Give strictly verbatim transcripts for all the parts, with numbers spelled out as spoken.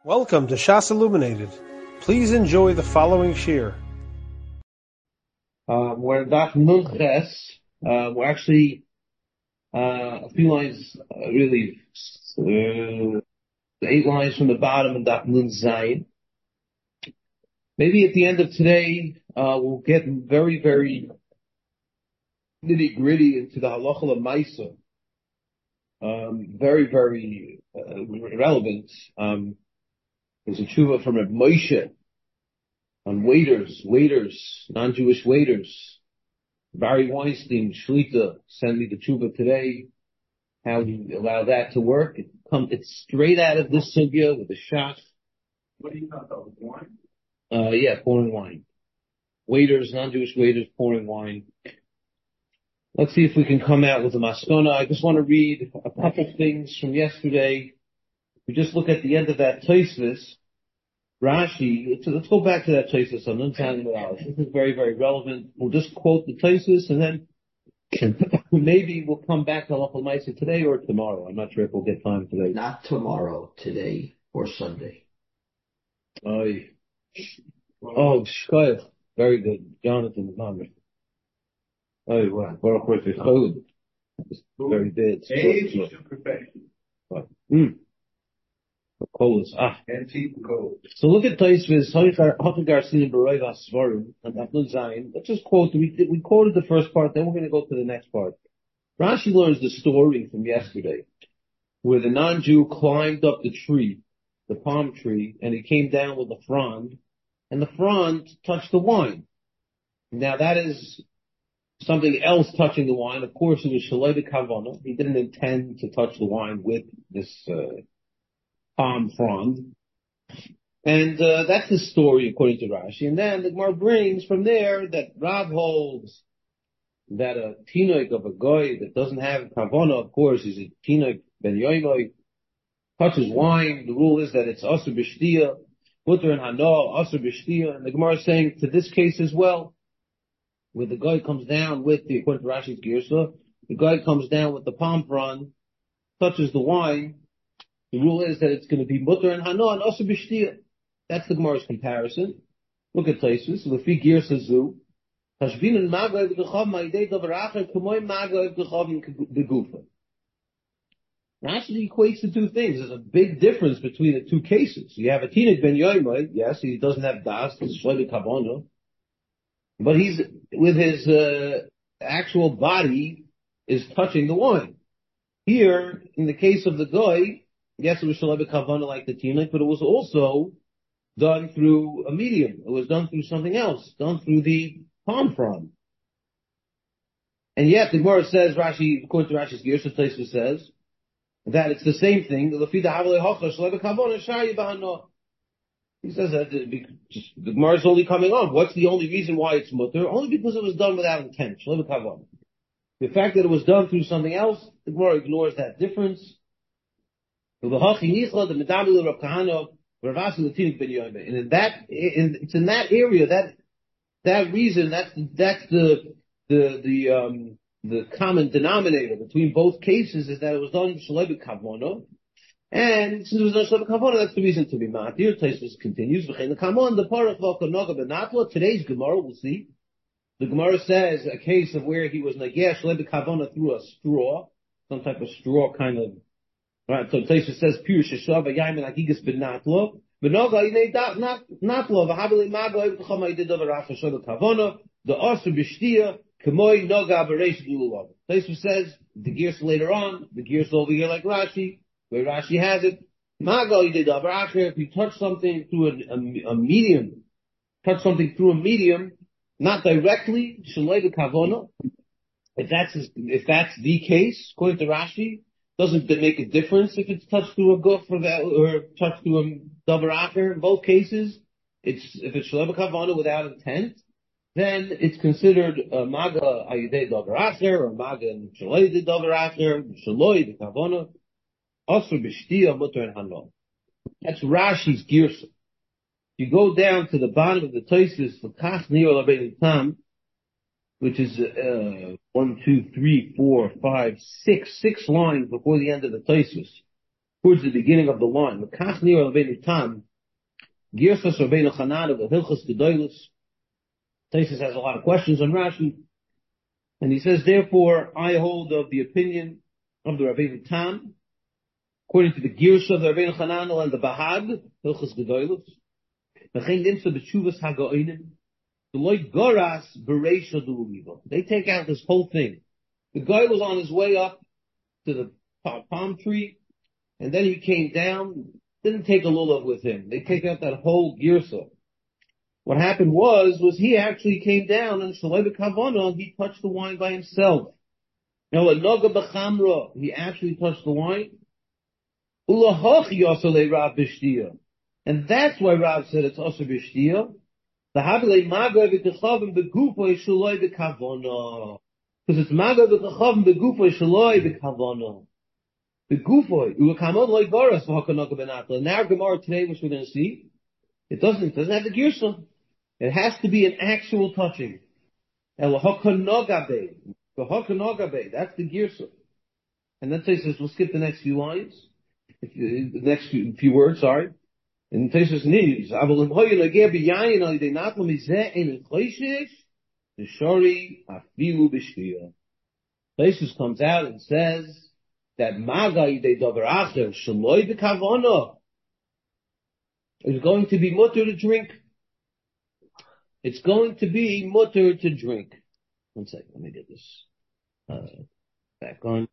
Welcome to Shas Illuminated. Please enjoy the following shir. Uh, we're Daf Nun Ches. Uh, we're actually uh, a few lines, uh, really, uh, eight lines from the bottom of Daf Nun Zayin. Maybe at the end of today, uh, we'll get very, very nitty gritty into the halacha l'maisa. Um, very, very uh, relevant. Um, there's a tshuva from Reb Moshe on waiters, waiters, non-Jewish waiters. Barry Weinstein, Shlita, sent me the tshuva today. How do you allow that to work? It come, it's straight out of this sugya with the shach. What do you got though? Wine? Uh, yeah, pouring wine. Waiters, non-Jewish waiters pouring wine. Let's see if we can come out with a maskona. I just want to read a couple things from yesterday. We just look at the end of that Tosfos. Rashi, let's, let's go back to that Tosfos on Nun Zayin Amud Aleph. This is very, very relevant. We'll just quote the Tosfos and then maybe we'll come back to Halacha L'Maisa today or tomorrow. I'm not sure if we'll get time today. Not tomorrow, today or Sunday. Oh, oh, shkoyach. Very good. Jonathan Mamre. Oh, wow. Baruch Hu Chod. Very bad. Age to perfection. Hmm. Colas. Ah. Antique gold. So look at Tosfos, Hachagar Sinin B'Roiv HaSvarim, and Daf Zayin. Let's just quote, we, we quoted the first part, then we're going to go to the next part. Rashi learns the story from yesterday, where the non-Jew climbed up the tree, the palm tree, and he came down with the frond, and the frond touched the wine. Now that is something else touching the wine. Of course, it was Shalei B'Kavana. He didn't intend to touch the wine with this, uh, palm frond. And, uh, that's the story according to Rashi. And then the Gemara brings from there that Rav holds that a tinoik of a goy that doesn't have kavana, of course, is a tinoik ben yoimoy, touches wine. The rule is that it's asur b'shtia, mutter and hana, asur b'shtia. And the Gemara is saying to this case as well, where the guy comes down with the, according to Rashi's Girsa, the guy comes down with the palm frond, touches the wine. The rule is that it's going to be mutter and hana and asur b'shtia. That's the Gemara's comparison. Look at Tosfos. Lefi Girsa zu. Rashi equates the two things. There's a big difference between the two cases. You have a teenage ben yoimai, yes, he doesn't have das, it's shlevi kavana, but he's, with his, uh, actual body, is touching the wine. Here, in the case of the guy, yes, it was shlevi kavana like the teenage, but it was also done through a medium. It was done through something else, done through the palm frond. And yet the Gemara says, Rashi, according to Rashi's Girsa, Tosfos says that it's the same thing. He says that the, the Gemara is only coming on. What's the only reason why it's mutter? Only because it was done without intent. The fact that it was done through something else, the Gemara ignores that difference. And in that, in, it's in that area, that That reason, that's, that's the, the, the, um, the common denominator between both cases is that it was done Shalei B'Kavana. And since it was done Shalei B'Kavana, that's the reason to be matir. Tosfos continues, V'chein l'kamon, the parach v'okanoga b'natla. Today's Gemara, we'll see. The Gemara says a case of where he was Nageh Shalei B'Kavana through a straw, some type of straw kind of, right? So Tosfos says, Pir Sheshav v'yayim agigas b'natla. The asur b'shtia k'moi noga b'reish lulav. Tosfos says the Girsa later on, the Girsa over here like Rashi, where Rashi has it. Maga yidei davar acher. If you touch something through a, a, a medium, touch something through a medium, not directly, shalei b'kavona. If that's if that's the case, according to Rashi, doesn't it make a difference if it's touched through a guf or, that, or touched through a davar acher? In both cases, it's if it's shalei b'kavana without intent, then it's considered a maga ayidei davar acher or maga shalei de davar acher, shaloi b'kavana, asur b'shtia mutter and hana. That's Rashi's Girsa. You go down to the bottom of the Tosfos for Kas Nir L'Rabbeinu Tam, which is uh, one, two, three, four, five, six, six lines before the end of the Tosfos. towards the beginning of the line. L'kach nir Rabbeinu Tam, Girsas Rabbeinu Chananel, the Hilchos Gedolos. Taisus has a lot of questions on Rashi. And he says, therefore, I hold of the opinion of the Rabbeinu Tam, according to the Girsas of the Rabbeinu Chananel and the Bahag, Hilchos Gedolos. V'chein nimsa b'tshuvas ha'go'inim. The Loi Goras Bereisha D'Uliva. They take out this whole thing. The guy was on his way up to the palm tree, and then he came down, didn't take a lulav with him. They take out that whole girsa. What happened was, was he actually came down, and Shalei B'Kavana, he touched the wine by himself. Now, Noga B'Chamra, he actually touched the wine. Ulahoch Yosalei Rav B'Shtia. And that's why Rav said it's also B'Shtia. The Habilei Maga V'Techavim B'Gufo Shalei B'Kavana. Because it's Maga V'Techavim B'Gufo Shalei B'Kavana. B'Gufo, U'Kamon Loi Goras V'Hakanoga B'Natla. In our Gemara today, which we're going to see, it doesn't, it doesn't have the Girsa. It has to be an actual touching. El Hakanoga Be. The Hakanoga Be. That's the Girsa. And then says, we'll skip the next few lines. If you, the next few, few words, sorry. And Taisus needs, Aval Hoy Lager B'Yayin Al Yidei Natla Mizeh Ein Choishish Shori Afilu B'Shtia. Taisus comes out and says that Maga Yidei Davar Acher Shaloi B'Kavana is going to be mutter to drink. It's going to be mutter to drink. One second, let me get this uh, back on.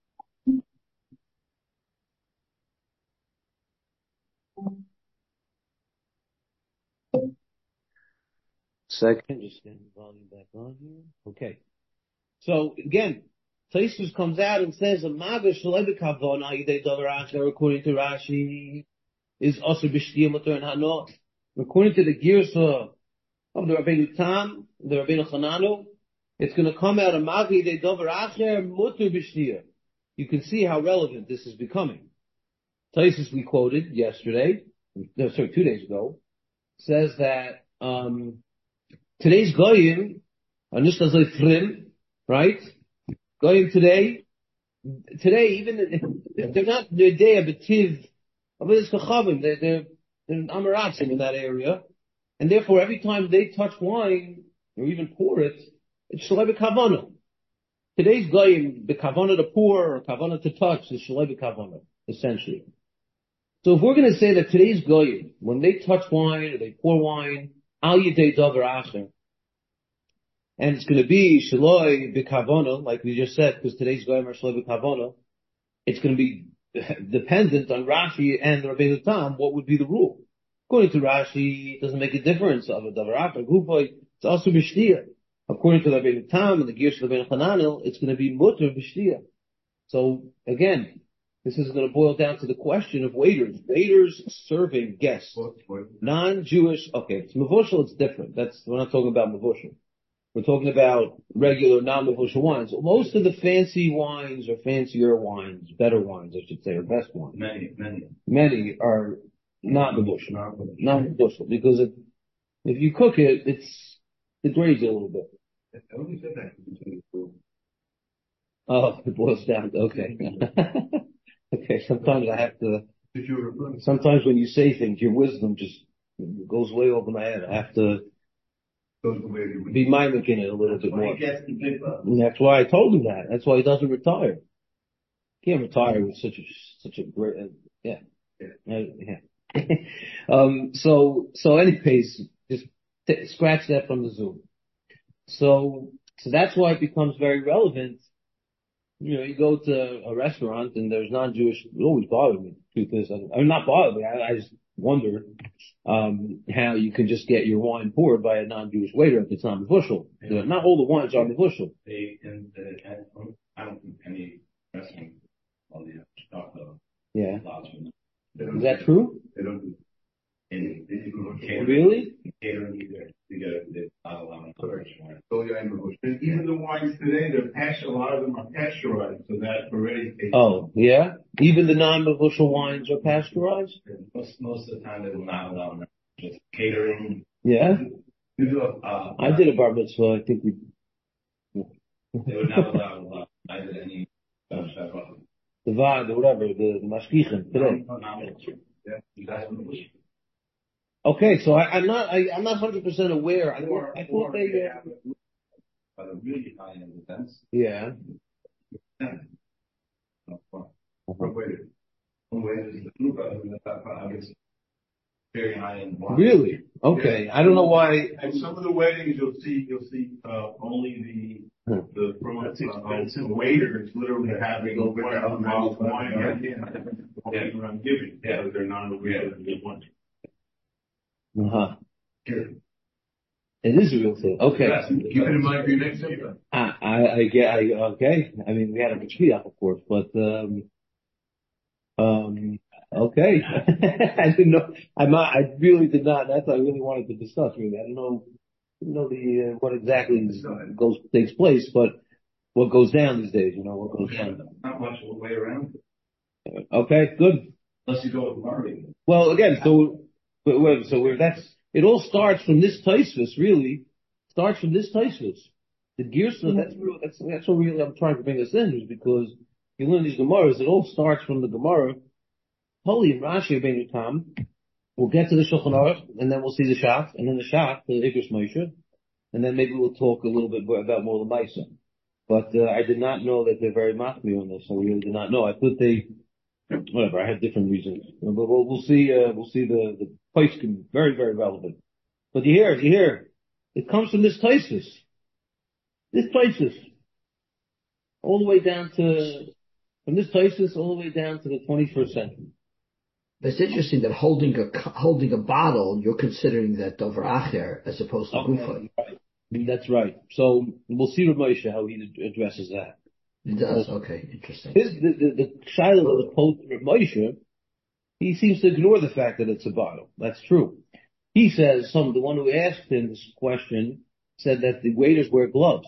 Second, just getting the volume back on here. Okay. So again, Taisus comes out and says, "Maga shalei b'kavana yidei davar acher," according to Rashi, is also b'shtia muter and hano. According to the Girsa of the Rabbeinu Tam, the Rabbeinu Chananel, it's going to come out of Maga yidei davar acher muter b'shtia. You can see how relevant this is becoming. Taisus we quoted yesterday, no, sorry, two days ago, says that um, today's goyim, right? Goyim today, today even they're not they're day of betiv, they're they're they're amaratzim in that area, and therefore every time they touch wine or even pour it, it's shalei b'kavana. Today's goyim b'kavana to pour or kavana to touch is shalei b'kavana, essentially. So if we're going to say that today's goyim, when they touch wine or they pour wine, al yidei davar acher, and it's going to be shaloi b'kavana, like we just said, because today's goyim are shaloi b'kavana, it's going to be dependent on Rashi and the Rabbeinu Tam. What would be the rule? According to Rashi, it doesn't make a difference of a davar acher gufay. It's also b'shtia. According to the Rabbeinu Tam and the Girsha of the Rabbeinu Chananel, it's going to be muter b'shtia. So again, this is going to boil down to the question of waiters. Waiters serving guests. Non-Jewish, okay, it's mevushal, it's different. That's, we're not talking about mevushal. We're talking about regular non-mevushal wines. Most of the fancy wines or fancier wines, better wines, I should say, or best wines. Many, many. Many are not mevushal. Not mevushal. Because if, if you cook it, it's, it degrades it a little bit. I only said that. Oh, it boils down, okay. Okay, sometimes I have to, sometimes when you say things, your wisdom just goes way over my head. I have to be mimicking it a little bit more. And that's why I told him that. That's why he doesn't retire. He can't retire with such a, such a great, uh, yeah. Yeah. yeah. um, so, so anyways, just t- scratch that from the Zoom. So, so that's why it becomes very relevant. You know, you go to a restaurant and there's non-Jewish, it always bothers me. Truth is, I mean, not bother me. I, I just wonder, um, how you can just get your wine poured by a non-Jewish waiter if it's not mevushal. Yeah. Not all the wines are mevushal. They, and, uh, I don't think any restaurant, all the stuff, though. Yeah. Is that true? They don't do any, they do catering. Really? Catering either. They get, they're not allowing Turkish wine. So yeah, and even the wines today, they're pasteurized, a lot of them are pasteurized, so that already tastes. Oh, yeah? Even the non-mevushal wines are pasteurized? Most, most of the time they will not allow them. Just catering. Yeah? You do a, uh, I did a bar mitzvah, I think we... They would not allow, uh, either any, uh, The the Vad, or whatever, the, the Mashgichim today. Okay, so I, I'm not, I, I'm not one hundred percent aware. I thought, I thought they, uh, really high in the sense. yeah. Very high in wine. Really? Okay. I don't know why. And some of the weddings you'll see, you'll see, uh, only the, the, from uh, the waiters literally having one bottle of wine around giving. Yeah, they're not aware of the one. Uh-huh. It is a real thing. Okay. Yes, keep it in mind for your next time. I, I, I get, I, okay. I mean, we had a Mishkiach, of course, but, um, um, okay. I didn't know, I'm not, I really did not, that's what I really wanted to discuss, really. I don't know, didn't know the, uh, what exactly goes, takes place, but what goes down these days, you know, what goes down. Not much of a way around. Okay, good. Unless you go with Marty. Well, again, so, but, wait, so we're, that's, it all starts from this Taisvus, really. Starts from this Taisvus. The Girsa, that's real, that's, that's what really I'm trying to bring us in, is because you learn these Gemaras, it all starts from the Gemara. Holy and Rashi Ben Tam. We'll get to the Shulchan Aruch, and then we'll see the Shach, and then the Shach, the Igros Moshe, and then maybe we'll talk a little bit more about more the Maisa. But, uh, I did not know that they're very machmir on this. I really did not know. I thought they, whatever, I had different reasons. But we'll, we'll see, uh, we'll see the, the Paiskim, very, very relevant. But you hear, you hear, it comes from this Taisus. This Taisus. All the way down to, from this Taisus all the way down to the twenty-first century. It's interesting that holding a, holding a bottle, you're considering that Dover Acher as opposed to Okay, Gufa. right. That's right. So we'll see Rav Moshe how he addresses that. It does, okay, interesting. His, the, the, the Shiloh of the post Rav Moshe, he seems to ignore the fact that it's a bottle. That's true. He says, some, the one who asked him this question said that the waiters wear gloves.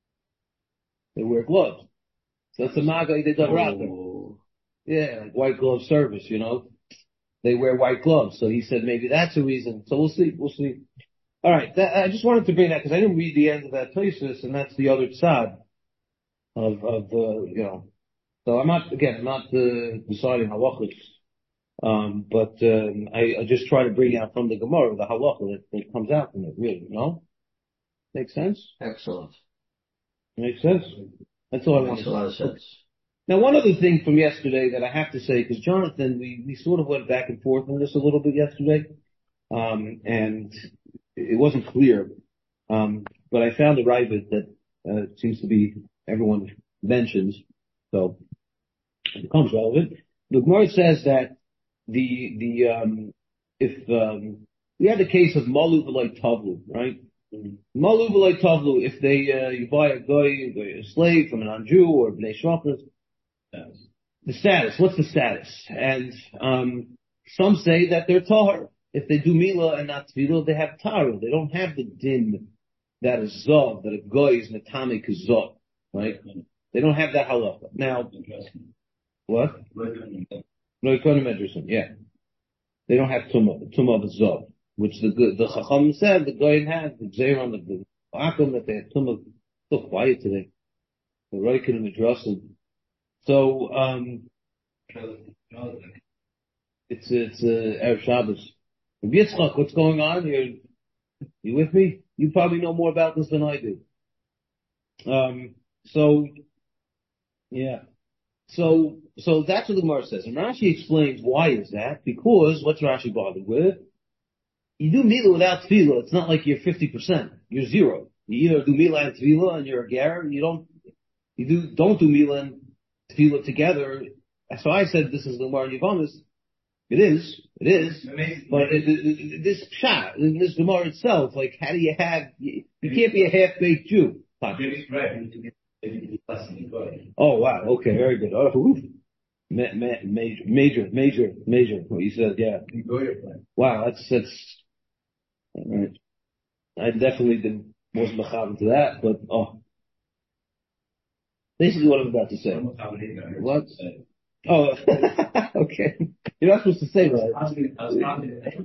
They wear gloves. So it's a maga they done right there. Yeah, like white glove service, you know. They wear white gloves. So he said maybe that's a reason. So we'll see, we'll see. All right, that, I just wanted to bring that because I didn't read the end of that thesis, and that's the other side of, of the, you know. So I'm not, again, I'm not uh, deciding halachas. Um, but, um, I, I just try to bring out from the Gemara the halacha that, that comes out from it, really, you know? Makes sense? Excellent. Makes sense? That's all I want Makes to a lot of say. sense. Now, one other thing from yesterday that I have to say, because Jonathan, we, we sort of went back and forth on this a little bit yesterday, um, and it wasn't clear, um, but I found a Ravid that, uh, seems to be, everyone mentions, so it becomes relevant. The Gemara says that the, the, um, if, um, we had the case of Malu v'loi Tavlu, right? Mm-hmm. Malu v'loi Tavlu, if they, uh, you buy a guy, a slave from an Anju or Bnei Shrapas, the status, what's the status? And, um, some say that they're tahar. If they do Mila and not Tefillah, they have tahar. They don't have the din that is Zav, that a guy is Natame Kazov, right? They don't have that halacha. Now, what? No, yeah. They don't have tumah, tumah of Zav, which the the Chacham said the guy had the Zayr on the the Akum that they had tumah. So quiet today. The Reikin and the Drussel. So um, it's it's uh, Erev Shabbos. Yitzchak, what's going on? You you with me? You probably know more about this than I do. Um. So yeah. So, so that's what the Gemara says. And Rashi explains why is that? Because what's Rashi bothered with? You do Mila without Tefillah, it's not like you're fifty percent. You're zero. You either do Mila and Tefillah and you're a Ger, you don't, you do, don't do Mila and Tefillah together. So I said this is the Gemara Yevamis. It is, it is. But it, it, this Pshat, this Gemara itself, like how do you have, you, you can't be a half-baked Jew. Oh wow, okay, very good. Oh, ma- ma- major, major, major, major. What you said, yeah. Wow, that's that's. All right. I definitely didn't wasn't mechaber to that, but oh, basically what I'm about to say. What? Oh, okay. You're not supposed to say that.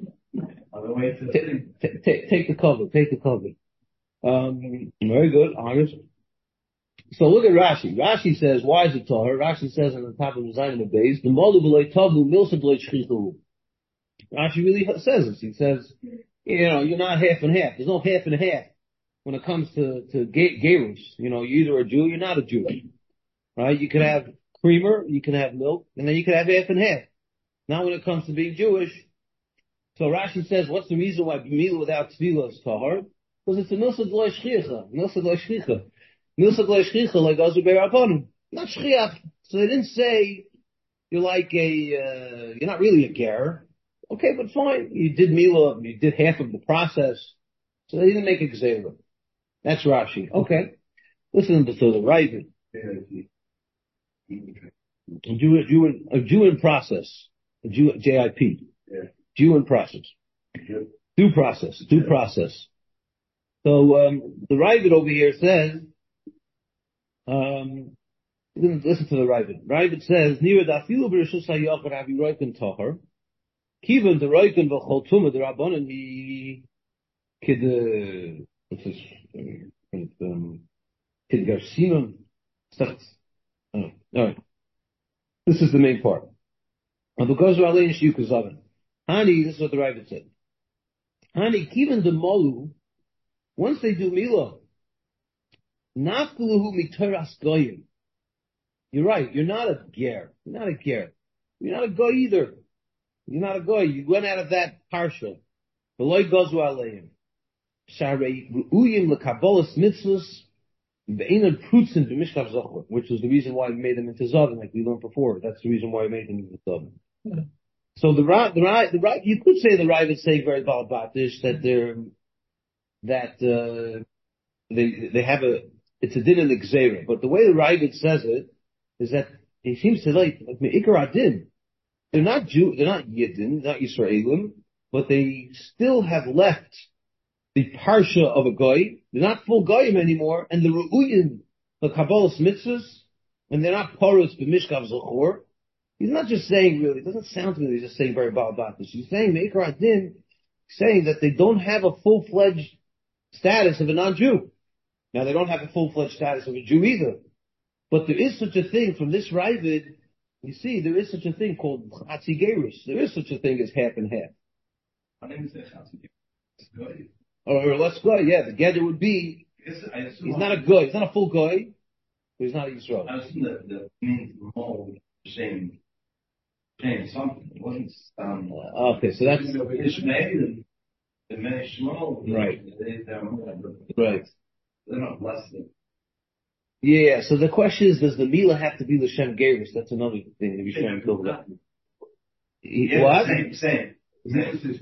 Take, take, take the cover. Take the cover. Um, very good, honest. So look at Rashi. Rashi says, why is it tahor? Rashi says on the top of the Zayin of base, the molu b'loi tavu milsa b'loi shchichu. Rashi really says this. He says, you know, you're not half and half. There's no half and half when it comes to, to gerus. You know, you're either a Jew, you're not a Jew. Right? You can have creamer, you can have milk, and then you can have half and half. Now when it comes to being Jewish, so Rashi says, what's the reason why B'milah without Tefillah is tahor? Because it's a milsa d'lo shchicha. Milsa d'lo shchicha. Milsa d'lo shchicha like Azu Be'Rabbanim. Not shchiach. So they didn't say you're like a, uh, you're not really a ger. Okay, but fine. You did Milah, you did half of the process. So they didn't make a gzeira. That's Rashi. Okay. Listen to the Ravid. A Jew, a Jew, in, a Jew in process. A Jew, J I P. Yeah. Jew in process. Yeah. Due process. Due yeah. process. So, um, the Ravid over here says, um, listen to the Ravid. Ravid says, Nira dafilu b'rishus ha'yochad havi roiken tohar. Kivan the roiken v'chol tumah the rabbanon he kid, uh, what's this, um, kid garsimim. Oh, alright. This is the main part. Because Ralein Shiyuk Zaven. Hani, this is what the Ravid said. Hani, kivan the molu, once they do Milah, nafkuluhu mitoras goyim. You're right, you're not a ger. You're not a ger. You're not a goy either. You're not a goy. You went out of that parsha. V'loy gozu aleim. Sharei ru'uyim l'kabolas mitzvahs be'enan prutzin b'mishkav zochor, which is the reason why we made them into Zaven, like we learned before. That's the reason why we made them into Zaven. Yeah. So the right, the right, the right, you could say the Rav is saying very bad about this, that they're, that, uh, they, they have a, it's a din in the Gzeira. But the way the Rav says it, is that he seems to like, like Me'ikar Adin. They're not Jew, they're not Yidden, not Yisraelim, but they still have left the Parsha of a Goy. They're not full Goyim anymore, and the Ru'uyim, the Kabbalah's mitzvahs, and they're not Porus b'mishkav zochor. He's not just saying really, it doesn't sound to me he's just saying very bad about this. He's saying Me'ikar Adin, saying that they don't have a full-fledged status of a non-Jew. Now they don't have a full-fledged status of a Jew either. But there is such a thing from this Ravid, you see, there is such a thing called Chatzi Gerus. There is such a thing as half and half. I didn't say Chatzi Gerus. Or, or let's go, yeah, the gather would be, he's not a goy, he's not a full goy, but he's not a Yisrael. I assume that the means were all the same, same something. It wasn't, um, uh, okay, so that's, Ishmael and the many Shmuel. Right. They, they're, right. They're not blessed. Yeah, so the question is, does the Milah have to be L'Shem Gerus? That's another thing that we should talk about. Yeah, what? Same, same. Same.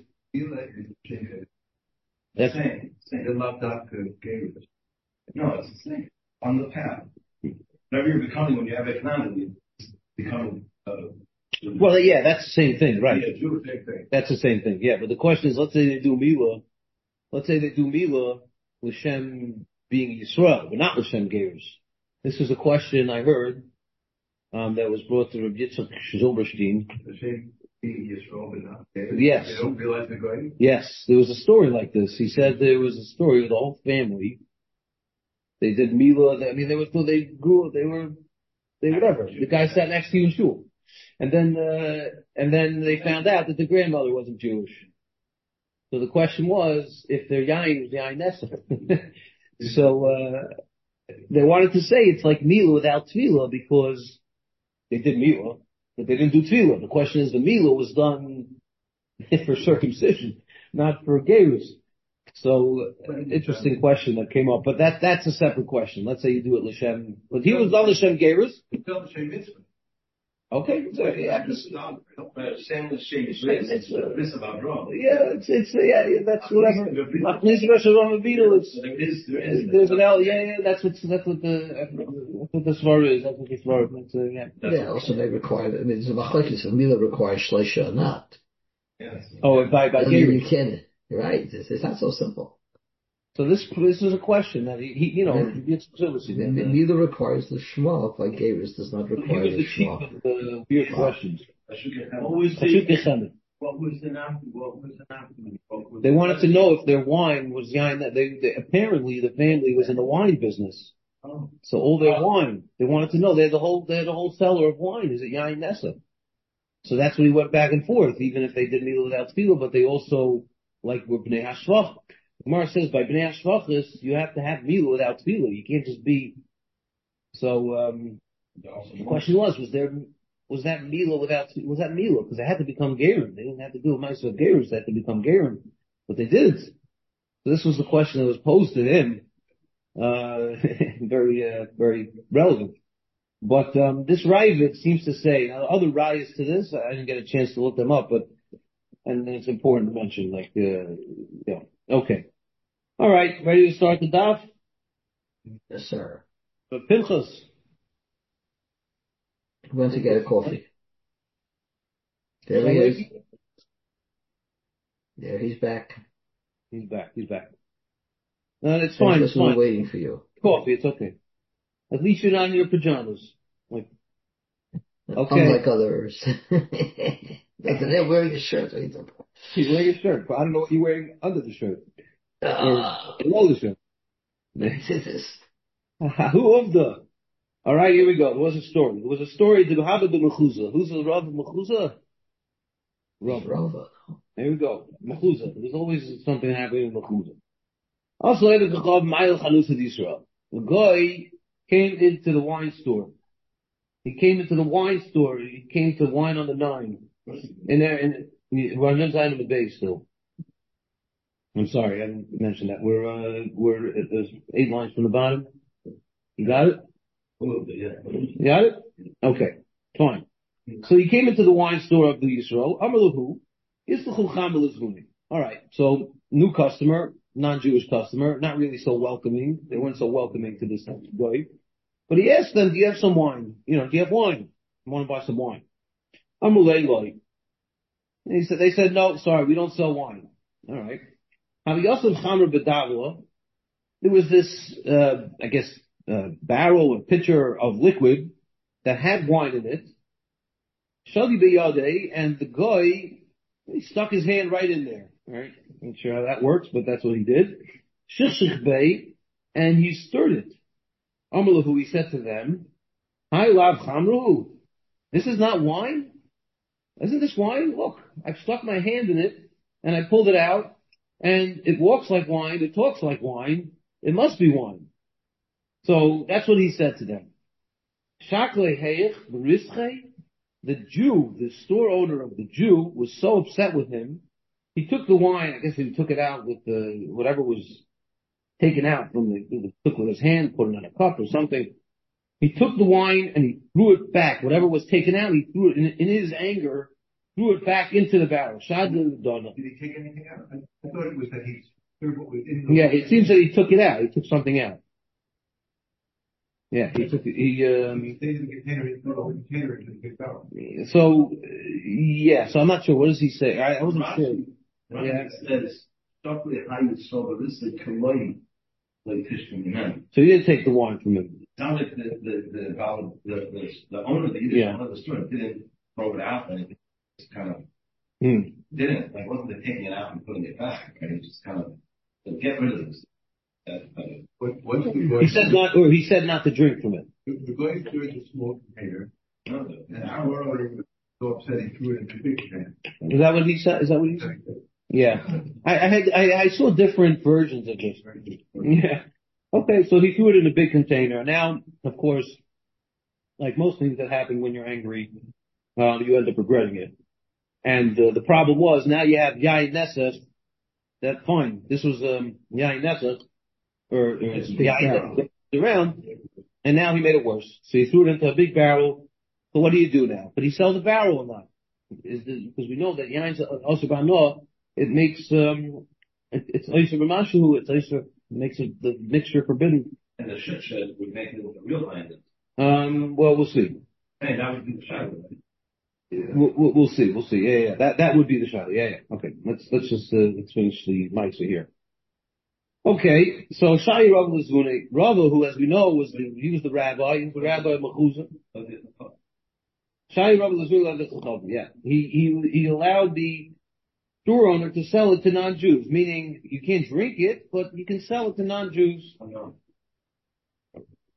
That's same. Same. They're not that Gerus. No, it's the same. On the path. Whatever you're becoming when you have economically, becoming, uh, well, yeah, that's the same thing, right? Yeah, Jew, same thing. That's the same thing, yeah. But the question is, let's say they do Milah, let's say they do Milah, L'Shem being Yisrael, but not L'Shem Gerus. This is a question I heard, um, that was brought to Rabbi Yitzchak Zilberstein. L'Shem being Yisrael, but not Gerus. Yes. They don't realize they're going? Yes. There was a story like this. He said there was a story with the whole family. They did Milah, I mean, they were, they grew, they were, they whatever. The guy sat next to you in shul. And then, uh, and then they found out that the grandmother wasn't Jewish. So the question was, if their yain was yain Nesser. So, uh, they wanted to say it's like Milah without Tefillah because they did Milah, but they didn't do Tefillah. The question is, the Milah was done for circumcision, not for Gerus. So, uh, interesting question that came up, but that, that's a separate question. Let's say you do it L'Shem, but he was done L'Shem Gerus. Okay, so yeah, it's not same as Shem Mitzvah. It's about wrong. Yeah, it's it's yeah, yeah that's whatever. It's there's an L. Yeah, yeah, that's what that's what the that's what the svara is. That's what the svara is. Yeah. Yeah. Also, they require. I mean, there's a machlokes of Milah requires shleisha or not. Yes. Oh, by by you can, right? It's, it's not so simple. So this this is a question that he, he you know it's Milah requires the shema. Like Gerus does not require the shema. He was the chief of the weird wow. questions. What was the what was the what was the They wanted to know if their wine was yain. They, they apparently the family was in the wine business, Oh. So all their oh. wine, they wanted to know. They had the whole, they had the whole cellar of wine. Is it Yain Nessa? So that's when he went back and forth, even if they did Mila without Tefillah, but they also, like, were Bnei HaShvach. Gemara says by Bnei HaShvachis, you have to have Mila without Tefillah. You can't just be, so, um, the question was, was there, was that Mila without, was that Mila? Because they had to become Gerim. They didn't have to do a Ma'aseh of Gerim, they had to become Gerim. But they did. So this was the question that was posed to him, uh, very, uh, very relevant. But, um, this Ravid seems to say, now other rayas to this, I didn't get a chance to look them up, but, and it's important to mention, like, uh, yeah. Okay. Alright, ready to start the daf? Yes, sir. But Pinchas. Went to get a coffee. There he is. There, he's back. He's back, he's back. No, it's fine, it's fine. We're waiting for you. Coffee, it's okay. At least you're not in your pajamas. Like, okay. Unlike others. They're wearing a shirt. He's wearing a shirt, but I don't know what you're wearing under the shirt. Uh, or below the shirt. Who of the? Alright, here we go. There was a story. There was a story to Rav the Mechuzah. Who's the Rav Mechuzah? Rav. Rav. There we go. Mechuzah. There's always something happening in Mechuzah. Also, the Chav Ma'il Chanusah Yisrael. The guy came into the wine store. He came into the wine store. He came to wine on the nine. In there, in, we're on the base still. I'm sorry, I didn't mention that. We're, uh, we're, there's eight lines from the bottom. You got it? A little bit, yeah. You got it? Okay, fine. So he came into the wine store of the Yisrael. Amalahu, Yisluchu Chamel Izhuni. Alright, so new customer, non-Jewish customer, not really so welcoming. They weren't so welcoming to this guy. But he asked them, do you have some wine? You know, do you have wine? I want to buy some wine. Amalei. And he said, they said, no, sorry, we don't sell wine. Alright. There was this, uh, I guess, uh, barrel or pitcher of liquid that had wine in it. Shadi beyadeh, and the guy, he stuck his hand right in there. Right? Not sure how that works, but that's what he did. Shishich bey, and he stirred it. Amalahu, he said to them, Hi lav chamru, this is not wine? Isn't this wine? Look, I've stuck my hand in it, and I pulled it out, and it walks like wine, it talks like wine, it must be wine. So that's what he said to them. Shakle heich b'rische, the Jew, the store owner of the Jew, was so upset with him, he took the wine, I guess he took it out with the, whatever was taken out from the, he took with his hand, put it in a cup or something. He took the wine and he threw it back. Whatever was taken out, he threw it, in, in his anger, threw it back into the barrel. Shad Did he take anything out? I, I thought it was that he threw what was in the Yeah, it seems that he took it out. He took something out. Yeah, he took it, he, um... He stayed in the container, he threw the container into the big barrel. So, uh, yeah, so I'm not sure. What does he say? I, I wasn't sure. Yeah. Says, chocolate high so this is Kaloi, like Tishman. So you didn't take the wine from him? Sounds like the, the, the, the, the, the owner of the, yeah. owner of the store didn't throw it out, and it just kind of, hmm. didn't, like, wasn't it taking it out and putting it back, right? It just kind of, so get rid of this. Uh, what, what's the he said not, or he said not to drink from it. The, the guy threw it in a small container, and our owner was so upset he threw it in a big container. Is that what he said? Is that what he said? Yeah. I, I had, I, I saw different versions of this. Yeah. Okay, so he threw it in a big container. Now, of course, like most things that happen when you're angry, uh, you end up regretting it. And, uh, the problem was, now you have Yain Nessa, that fine, this was, um, Yain Nessa, or, or Yain Nessa around, and now he made it worse. So he threw it into a big barrel. So what do you do now? But he sells the barrel or not? Is the, because we know that Yain also Banoah, it makes, um, it, it's Oyser B'mashu, it's Oyser, makes it, the mixture forbidden. And the shit shed would make it with a real bandit. Um, well, we'll see. Hey, that would be the shadow. We'll, we'll, we'll see, we'll see. Yeah, yeah, that, that would be the shadow. Yeah, yeah. Okay, let's, let's just, uh, let's finish the mics here. Okay, so Shai Rav Lizvune, Rav, who as we know was the, he was the rabbi, he was the rabbi of Mechuzah. Shai Rav Lizvune, yeah. He, he, he allowed the store owner to sell it to non-Jews, meaning you can't drink it, but you can sell it to non-Jews.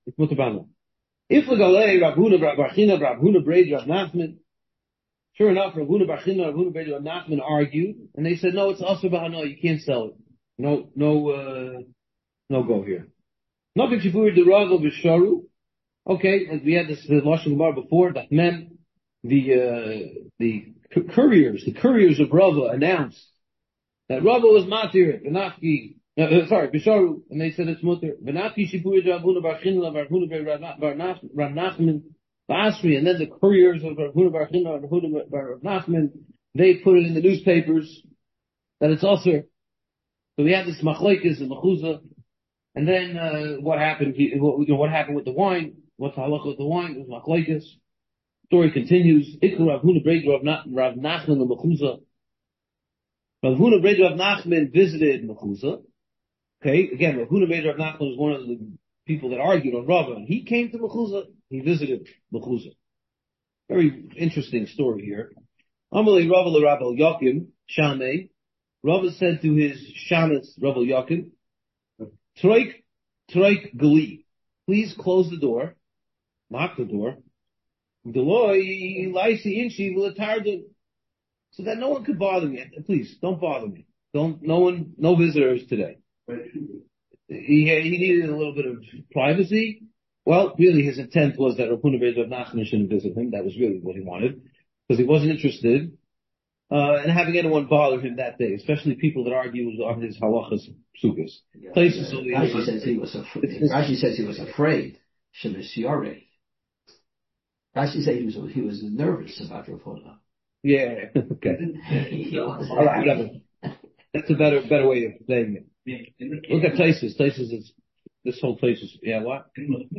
It's mutter b'hana. If legalei Rav Huna Rav Barchina Rav Huna Breid Rav Nachman, sure enough, Rav Huna Barchina Rav Huna Breid Rav Nachman argued, and they said, no, it's also b'hana, you can't sell it. No, no, uh, no go here. Nothing shivur the Rav of Bisharu. Okay, and we had this the Lashon Gemara before, that mem, the, uh, the couriers, the couriers of Rava announced that Rava was matir, Benafki, uh, sorry, Bisharu, and they said it's mutter. Benafki shivur the Rav Huna Barchina Rav Huna Rav Nachman Basri, and then the couriers of Rav Huna Barchina Rav Huna Rav Nachman, they put it in the newspapers that it's also. So we had this machlokes and mechuzah, and then uh, what happened? What, you know, what happened with the wine? What's the halacha with the wine? It was machlokes. Story continues. Ikru Rav Huna Breid Rav Nachman and mechuzah. Rav Huna Breid Rav Nachman visited mechuzah. Okay, again, Rav Huna Breid Rav Nachman was one of the people that argued on Rava, and he came to mechuzah. He visited mechuzah. Very interesting story here. Amalei Rav LeRabbi Yakim Shamei. Rava said to his shamus, Rav Yakim, Troik, Troik Gali, please close the door, lock the door, Deloi, Laisi Inshi, Vilatardu, so that no one could bother me. Please, don't bother me. Don't, no one, no visitors today. He, he needed a little bit of privacy. Well, really his intent was that Rav Huna Breid Rav Nachman shouldn't visit him. That was really what he wanted, because he wasn't interested. Uh, and having anyone bother him that day, especially people that argue on his halachas psukas. Yeah, Places yeah. Rashi says he was afraid. Rashi says he was afraid. Shemisiore. Rashi said he was he was nervous about Rav Huna. Yeah. Okay. All right. Whatever. That's a better better way of saying it. Look at places. Places is this whole place is yeah. What?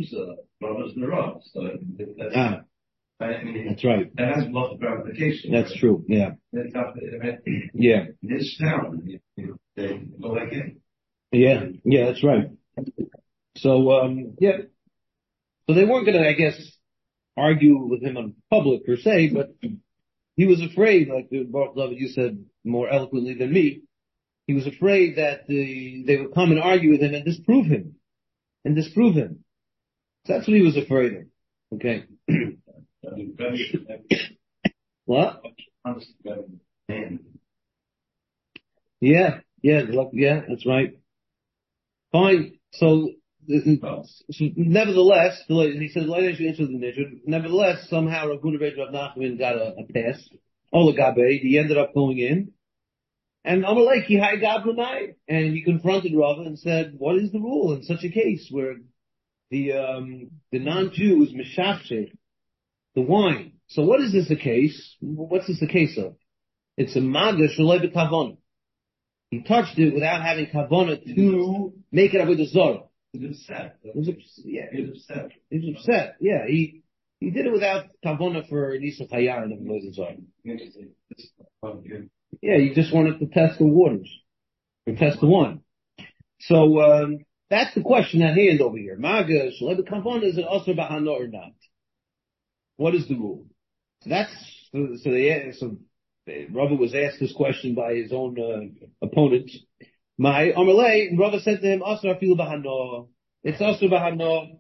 Ah. I mean, that's right. That has a lot of ramifications. That's right? true. Yeah. That's not, yeah. In this town, they go like it. Yeah. Yeah. That's right. So um, yeah. So they weren't going to, I guess, argue with him in public per se, but he was afraid, like Baruch David, you said more eloquently than me. He was afraid that the, they would come and argue with him and disprove him, and disprove him. So that's what he was afraid of. Okay. What? Yeah, yeah, yeah, that's right. Fine. So, so nevertheless, he says, nevertheless, somehow Rav Huna Breid Rav Nachman got a, a pass. Olagabe, he ended up going in. And Amalek, he had Gablanai, and he confronted Rava and said, what is the rule in such a case where the, um, the non-Jew is mishachshech the wine? So what is this a case? What's this a case of? It's a maga shaloi b'kavona. He touched it without having kavona to make it avodah zarah. He was upset. He was upset. Yeah. He was upset. He was upset. Yeah. He he did it without kavona for nisa chayar and avodah zarah. Interesting. Yeah. He just wanted to test the waters, or test the wine. So um, that's the question at hand over here. Maga shaloi b'kavona, is it also b'hana or not? What is the rule? So that's, so, so they, so Rava was asked this question by his own, uh, opponent. My, Amalei, and Rava said to him, also I feel bahano. It's also bahano.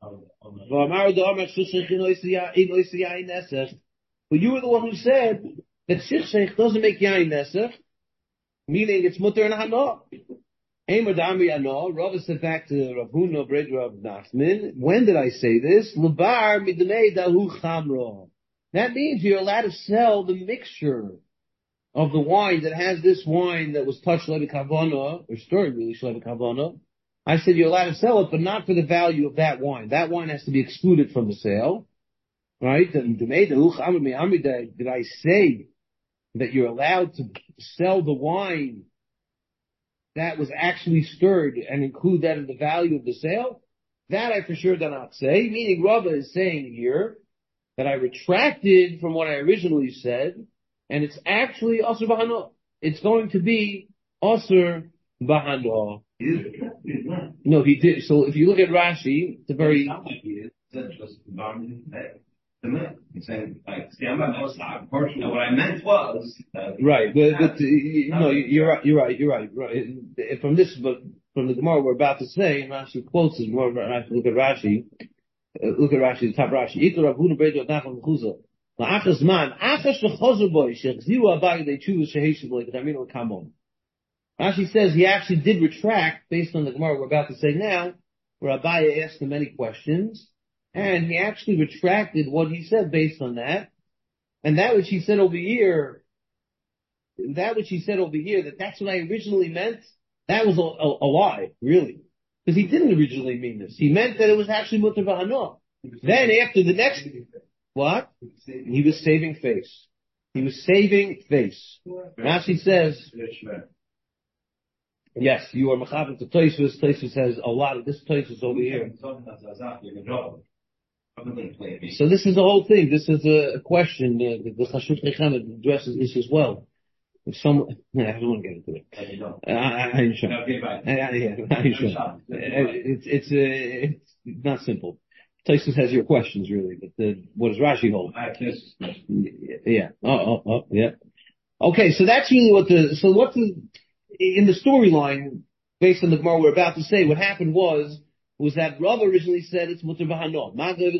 But you were the one who said that shichshech doesn't make yain nesach, meaning it's mutter and hano. Eimer da'amri ano. Rava said back to Rav Huna Breid Rav Nachman, when did I say this? Lebar midnei dahu chamro. That means you're allowed to sell the mixture of the wine that has this wine that was touched like a kavana, or stirred really like a kavana. I said you're allowed to sell it, but not for the value of that wine. That wine has to be excluded from the sale. Right? And did I say that you're allowed to sell the wine that was actually stirred and include that in the value of the sale? That I for sure do not say. Meaning Rava is saying here that I retracted from what I originally said, and it's actually Asur Bahano. It's going to be Asur Bahano. No, he did. So if you look at Rashi, it's a very... He's saying, like, see, I'm not most partial. What I meant was, uh, right, but, but uh, you know, you're right, you're right, you're right, right. From this, but from the Gemara we're about to say, and Rashi quotes it more. Look at Rashi. Uh, look at Rashi, the top Rashi. Ikar Rav Huna Breido Nachman Mechuzah. La'achas man, achas shechozer boy, shechziru abayi de tshuva sheheshiv like Damino Kamon. Rashi says he actually did retract based on the Gemara we're about to say now, where Abaye asked him many questions, and he actually retracted what he said based on that. And that which he said over here, that which he said over here, that that's what I originally meant, that was a, a, a lie, really. Because he didn't originally mean this. He meant that it was actually mutar b'hana. Then after the next, what? He was saving face. He was saving face. Rashi says, yes, you are mechaber to Tosfos. Tosfos has a lot of this Tosfos over here. So this is the whole thing. This is a, a question. Uh, the Chashut Checham addresses this as well. If some, no, I don't want to get into it. Uh, I, I'm sure. Yeah, I'm sure. It's it's uh, it's not simple. Tosfos has your questions really, but the, what does Rashi hold? Yeah. Oh, oh, oh, yeah. Okay, so that's really what the so what the in the storyline based on the Gemara we're about to say. What happened was was that Rav originally said it's mutar b'hana.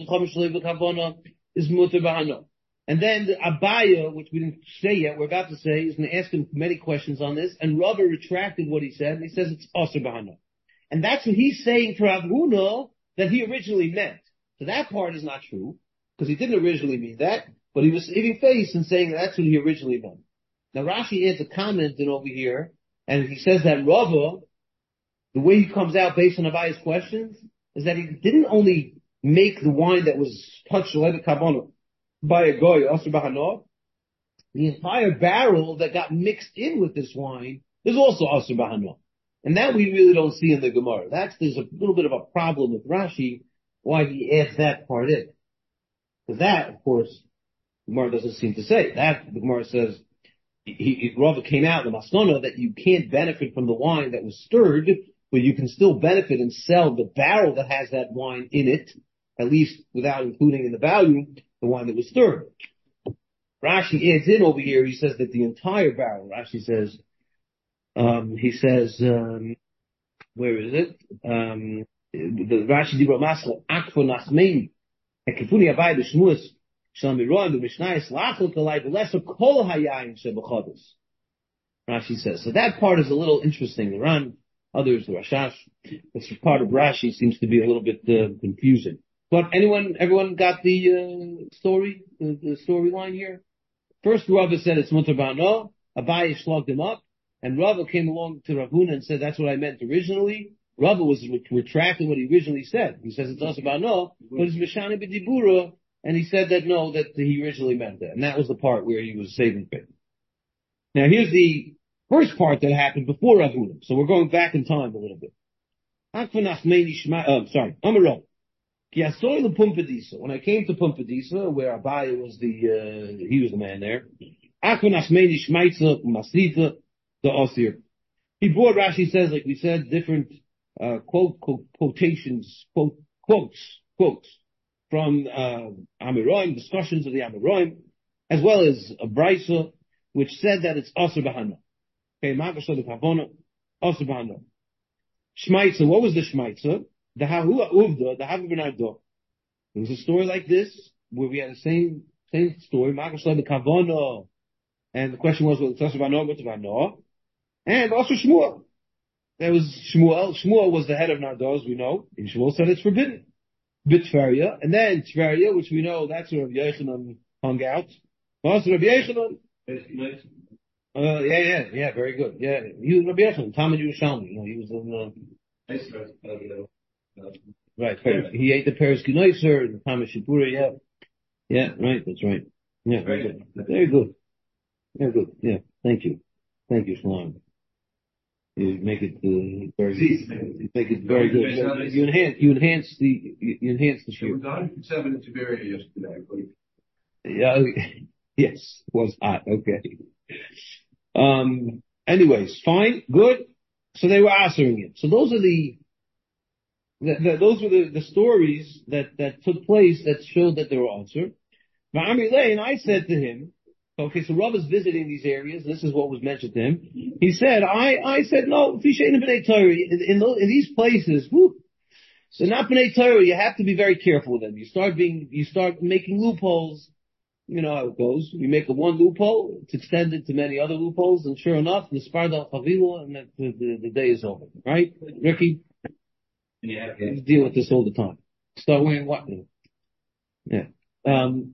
Is mutar b'hana. And then the Abaya, which we didn't say yet, we're about to say, is going to ask him many questions on this, and Rava retracted what he said, and he says it's Asr B'hana. And that's what he's saying to Rav Huna that he originally meant. So that part is not true, because he didn't originally mean that, but he was saving face and saying that's what he originally meant. Now Rashi adds a comment in over here, and he says that Rava, the way he comes out based on Abaya's questions, is that he didn't only make the wine that was touched by the Kabbalah by a goy, Asr B'hana, the entire barrel that got mixed in with this wine is also Asr B'hana. And that we really don't see in the Gemara. That's, there's a little bit of a problem with Rashi, why he adds that part in. Because that, of course, the Gemara doesn't seem to say. That, the Gemara says, he, he, Rava came out, the Maskana, that you can't benefit from the wine that was stirred, but you can still benefit and sell the barrel that has that wine in it, at least without including in the value the wine that was stirred. Rashi adds in over here, he says that the entire barrel, Rashi says, um, he says, um, where is it? Um, the Rashi Dibra Masla, Akfo Nachmeni, Ekifuni Abai B'Shmuas, Shalmiron, the Mishnayis, Lachel Kalai, B'Lesa Kol Hayayim Shebechodos. Rashi says. So that part is a little interesting. The Ran, others, the Rashash, this part of Rashi seems to be a little bit uh, confusing. But anyone, everyone got the uh, story, the, the storyline here? First, Rava said it's mutar b'hana. Abaye slugged him up, and Rava came along to Rav Huna and said that's what I meant originally. Rava was re- retracting what he originally said. He says it's also b'hana, but it's mishana b'dibura, and he said that no, that he originally meant that, and that was the part where he was saving faith. Now here's the first part that happened before Rav Huna. So we're going back in time a little bit. Uh, sorry, Amarov. When I came to Pumbedisa, where Abaye was the, uh, he was the man there, he brought, Rashi says, like we said, different, uh, quote, quote, quotations, quote, quotes, quotes from, uh, Amiroim, discussions of the Amiroim, as well as a Brisa, which said that it's Asr B'hana. Okay, Magasha the Kavona, Asr B'hana. Shmaitza, what was the Shmaitza? The Hahua Uvda, the Havu Ben Ardo. It was a story like this, where we had the same, same story, Magasha the Kavona. And the question was, well, it's Asr B'hana, what's B'hana? And also Shmuel. There was Shmuel. Shmuel was the head of Nardo, as we know. And Shmuel said it's forbidden. Bitferia. And then Tveria, which we know, that's where Rabbi Yochanan hung out. Also Rabbi Yochanan. Uh, yeah, yeah, yeah, very good. Yeah, he was Rabbi Yochanan, Talmud Yerushalmi. You know, he was in, uh, right, he ate the Peres Genoiser, the Talmud Shipura, yeah. Yeah, right, that's right. Yeah, very good. Very good. Very good, yeah. Thank you. Thank you, Shalom. You make it uh, very, you make it very good. You, you enhance, you enhance the, you, you enhance the shiur. It was one hundred seven in Tiberia yesterday, I believe. Yeah, yes, it was hot. Okay. Um. Anyways, fine, good. So they were answering it. So those are the, the, the those were the, the stories that that took place that showed that they were answered. And I said to him, Okay, so Rav is visiting these areas. This is what was mentioned to him. He said, I, I said, no, in, in, those, in these places, whew, so not B'nai Torah, you have to be very careful with them. You start being, you start making loopholes. You know how it goes. You make a one loophole, it's extended to many other loopholes, and sure enough, the Sparda Chavila, and the, the, the day is over. Right? Ricky? Yeah, yeah. You deal with this all the time. Start wearing what now? Yeah. Um,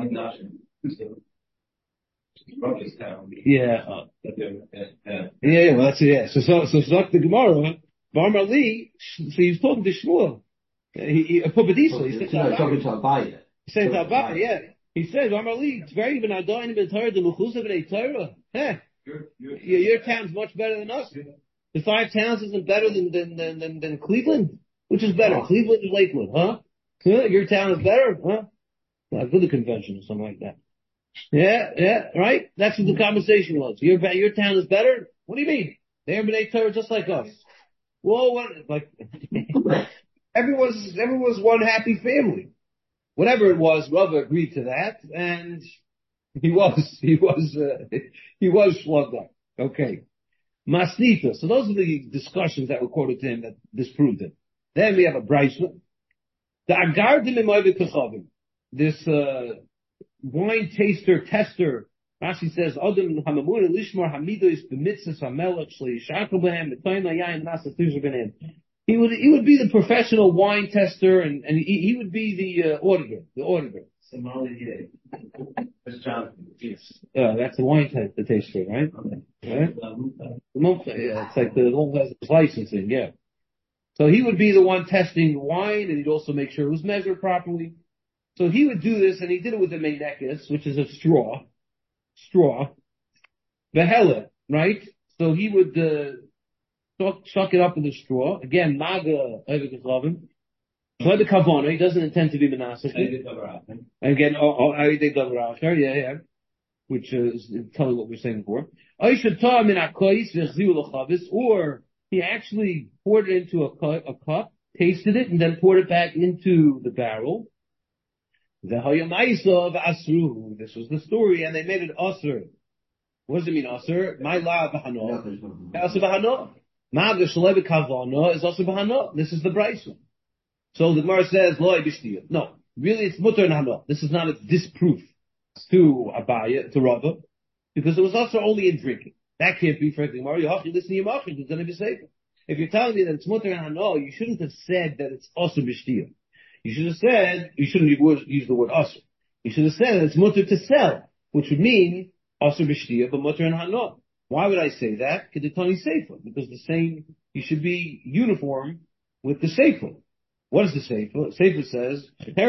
yeah. Uh, yeah, well, that's it, yeah. So, so, so, so, the Gemara, Bar Mali, so he's talking to Shmuel. He, he, a Pubadisa, he's talking to Abaya. He's saying to Abaya, yeah. He says, Bar Mali, it's very even Adain ben Torah, the Mechusa ben Torah. Heh. Your, your town's much better than us. The five towns isn't better than, than, than, than, than Cleveland? Which is better, oh. Cleveland or Lakewood, huh? Huh? Your town is better, huh? Well, go to the convention or something like that. Yeah, yeah, right? That's what the conversation was. Your, your town is better? What do you mean? They're B'nai Torah just like us. Well, what, like, everyone's, everyone's one happy family. Whatever it was, Rava agreed to that, and he was, he was, uh, he was slugged up. Okay. Masnita. So those are the discussions that were quoted to him that disproved it. Then we have a Braisa. The Agardim Imoyve Kachavim. This, uh, wine taster, tester. Rashi says, Adam Hamamun Lishmar Hamidos B'mitzvahs HaMelech Shleishakol B'hem B'toyin HaYayin Nasa Tuzah B'nem. He would, he would be the professional wine tester, and, and he, he would be the, uh, auditor, the auditor. Somalia. Yes. Uh, that's the wine test, the taster, right? Right? Yeah, it's like the whole licensing, yeah. So he would be the one testing the wine, and he'd also make sure it was measured properly. So he would do this, and he did it with the meinekes, which is a straw. Straw. The hella, right? So he would, uh, suck, suck it up with a straw. Again, maga, Evikachavim. So the kavana, he doesn't intend to be menasach. And again, oh, oh, yeah, yeah. Which is telling what we're saying before. Or he actually poured it into a cup, a cup, tasted it, and then poured it back into the barrel. This was the story, and they made it asur. What does it mean, asur? My la b'hano. Asur b'hano. Maga shalev kavana is asur b'hano. This is the Braisa. So the Gemara says, loy b'shtiyah. No, really it's mutter and hano. This is not a disproof to Abaya, to Rava, because it was also only in drinking. That can't be for the Gemara. You have to listen to your machir, it's going to be safer. If you're telling me that it's mutter and hano, you shouldn't have said that it's asur b'shtiyah. You should have said, you shouldn't use the word asur. You should have said that it's mutter to sell, which would mean asur b'shtiyah, but mutter and hano. Why would I say that? Because it's safer. Because the same, you should be uniform with the sefer. What is the sefer? Sefer says,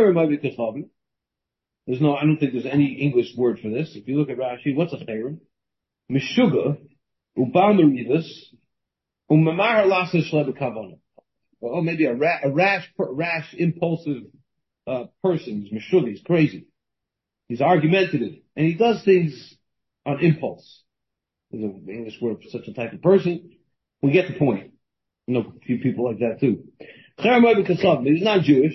there's no, I don't think there's any English word for this. If you look at Rashi, what's a cherem? Meshuga, ubal merivas, umamar lasa shleba kavana. Or maybe a, ra- a rash, rash, impulsive, uh, person. He's meshuga, he's crazy. He's argumentative. And he does things on impulse. There's an English word for such a type of person. We get the point. You know a few people like that too. He's not Jewish.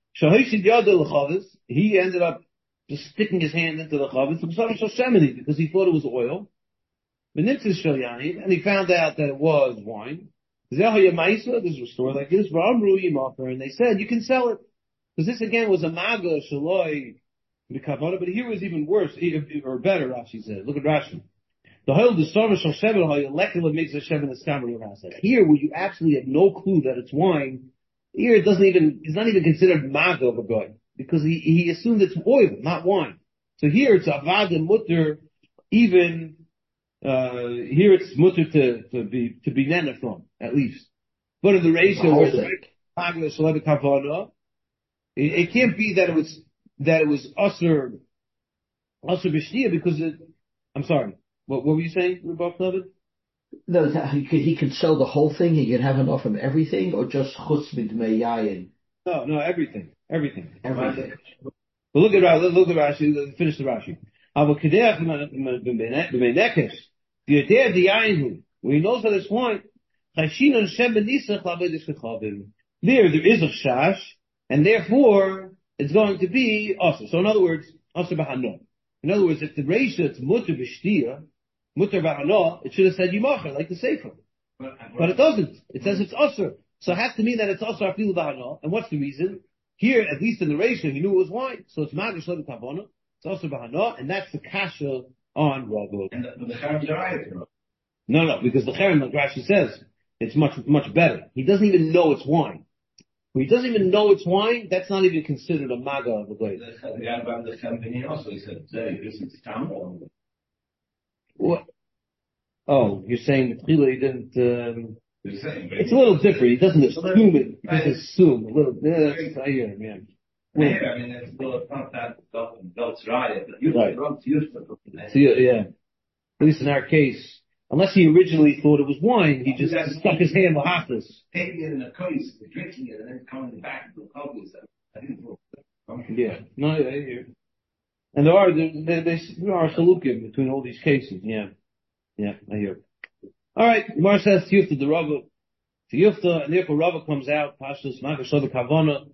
He ended up just sticking his hand into the chavis because he thought it was oil. And he found out that it was wine. This was a story like this. And they said, you can sell it. Because this again was a maga shaloi b'kavana, but here was even worse, or better, Rashi said. Look at Rashi. The whole distortion shall sheven how you makes a sheven a stammer asset. Here, where you absolutely have no clue that it's wine, here it doesn't even, it's not even considered maga of a guy, because he, he assumed it's oil, not wine. So here it's avad and mutter, even, uh, here it's mutter to, to be, to be nana from, at least. But in the ratio where it's maga shaleva kavana, it, it can't be that it was, that it was usher, usher b'shtiyah, because it, I'm sorry. What, what were you saying, Rabbi David? No, he could, he could sell the whole thing. He could have enough from everything, or just chutz midmei yayin. No, no, everything, everything, everything. But look at look at Rashi. Finish the Rashi. The idea of the yayin, when he knows at this point, there there is a shash, and therefore it's going to be also. So in other words, also b'hano. In other words, if the Reisha it's mutter b'shtia, mutter b'hana, it should have said yimacher, like the Sefer. But, But it doesn't. It says it's usher. So it has to mean that it's usher afilu b'hana. And what's the reason? Here, at least in the Reisha, he knew it was wine. So it's magish levi kavana, it's usher b'hana, and that's the kasha on Rabba. and the, the Cherem Zerayah, No, no, because the Cherem, like Rashi says, it's much, much better. He doesn't even know it's wine. When he doesn't even know it's wine, that's not even considered a maga of a goy. the Cherem the Cherem also, he said, "Hey, this is town." What? Oh, you're saying that Chila, he didn't, um, They're saying, but it's a little different. He doesn't assume it. He doesn't assume a little, yeah, that's, I hear him, yeah. Yeah, I mean, it's still it's not that that's right. But you Right. don't use it. So, yeah, yeah. At least in our case, unless he originally thought it was wine, he just stuck his hand with haftas. Taking it in a case, drinking it, and then coming back to the obvious. I didn't know. Yeah, no, I hear. And there are, there, there, there are salukim between all these cases, yeah. Yeah, I hear. Alright, Mar says Tiyufta the Rava, Tiyufta, and therefore Rava comes out, Pashtus, Makashov, Kavana,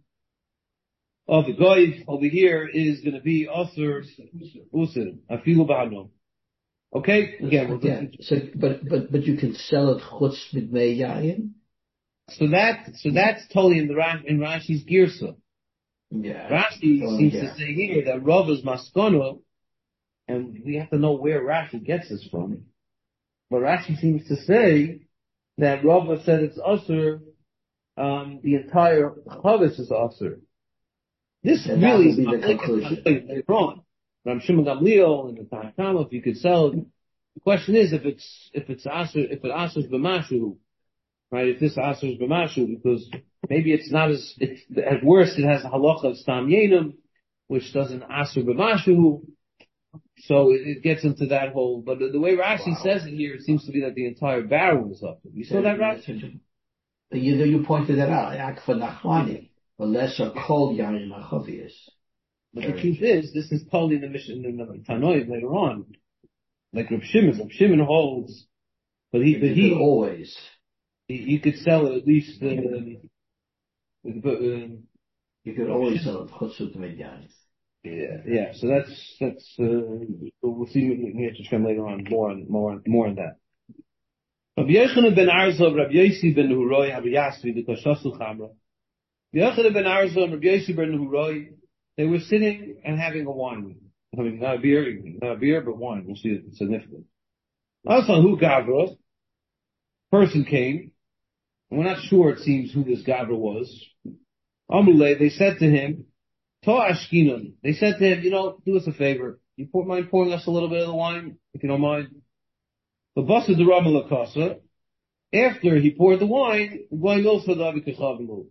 of the Goy, over here is gonna be Osir, Usir, Afilu Bahano. Okay? Again, we'll Yeah. So, but, but, but you can sell it chutz midmei yayin? so that, so that's totally in the, Ra- in Rashi's Girsa. Yeah. Rashi Oh, seems yeah. to say here that Rava's Maskono, and we have to know where Rashi gets this from. But Rashi seems to say that Rava said it's usher, um, the entire chavis is usher. This And that really would is be not the like conclusion. later on. Ram Shimon Gamliel and the Tanakama, if you could sell it. The question is if it's, if it's usher, if it ushers b'mashu, right? If this ushers b'mashu, because maybe it's not as, it's, at worst it has a halacha of stam yenim, which doesn't usher b'mashu. So it, it gets into that whole, but the, the way Rashi Wow. says it here, it seems to be that the entire barrel is up. You saw that, Rashi? You know, you pointed that out. Akfa nachmani, the lesser kol yayin achavius. But the truth is, this is totally in the mission in the Tanoim later on. Like Reb Shimon, Reb Shimon holds, but he, but You he, could always. he, he could sell it at least, uh, but, uh, You could always sell it chutz midmei yayin. yeah, yeah, so that's, that's, uh, we'll see Mitzvah later on, more on, more on, more on that. Rabbi Yochanan ben Arzov, Rabbi Yossi ben Nehuroi, Rabbi Yasvi, the Koshasul Chamra. Rabbi Yochanan ben Arzov and Rabbi Yossi ben Nehuroi, they were sitting and having a wine. I mean, not a beer, not a beer, but wine. We'll see it's significant. Also, who Gavra, person came, and we're not sure, it seems, who this Gavra was. Amruleh, they said to him, To Ashkinon. They said to him, you know, do us a favor. You pour, mind pouring us a little bit of the wine, if you don't mind. The Basa de Ramalakasa, after he poured the wine, wine also the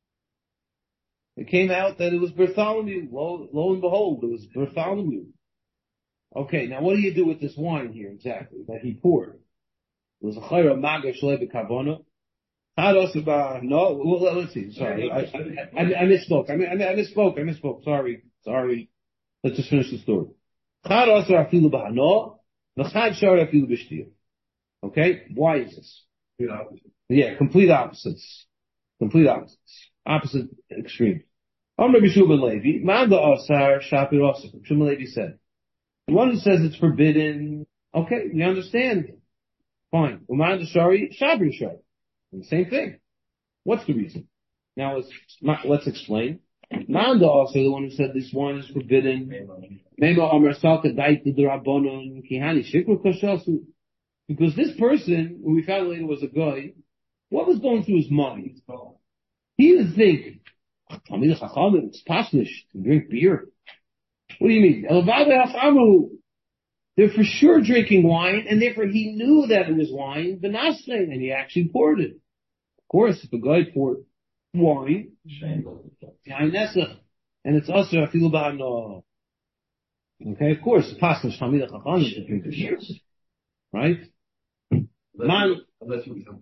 it came out that it was Bartholomew. Lo, lo and behold, it was Bartholomew. Okay, now what do you do with this wine here exactly that he poured? It was a chayra maga shlei b'kavona. No, well, let's see. Sorry, I, I, I misspoke. I, I, I misspoke. I misspoke. Sorry, sorry. Let's just finish the story. Okay, why is this? Yeah, complete opposites. Complete opposites. Opposite extremes. Amr B'Shuban Levi, Manda Asar Shapir Asar. B'Shuban Levi said, the one who says it's forbidden, okay, we understand. Fine. Umanda Shari, Shapir Shari. The same thing. What's the reason? Now let's, let's explain. Manda Asar, the one who said this wine is forbidden. Mema Amr Salka Daiti D'Rabbanon Kihani Shikra Kashasu. Because this person, who we found later was a guy, what was going through his mind? He didn't think, it's pasnish to drink beer. What do you mean? They're for sure drinking wine, and therefore he knew that it was wine, and he actually poured it. Of course, if a guy poured wine, and it's also a feel about no. Okay, of course, pasnish tamid chachamim to drink beer, right? Man, unless you become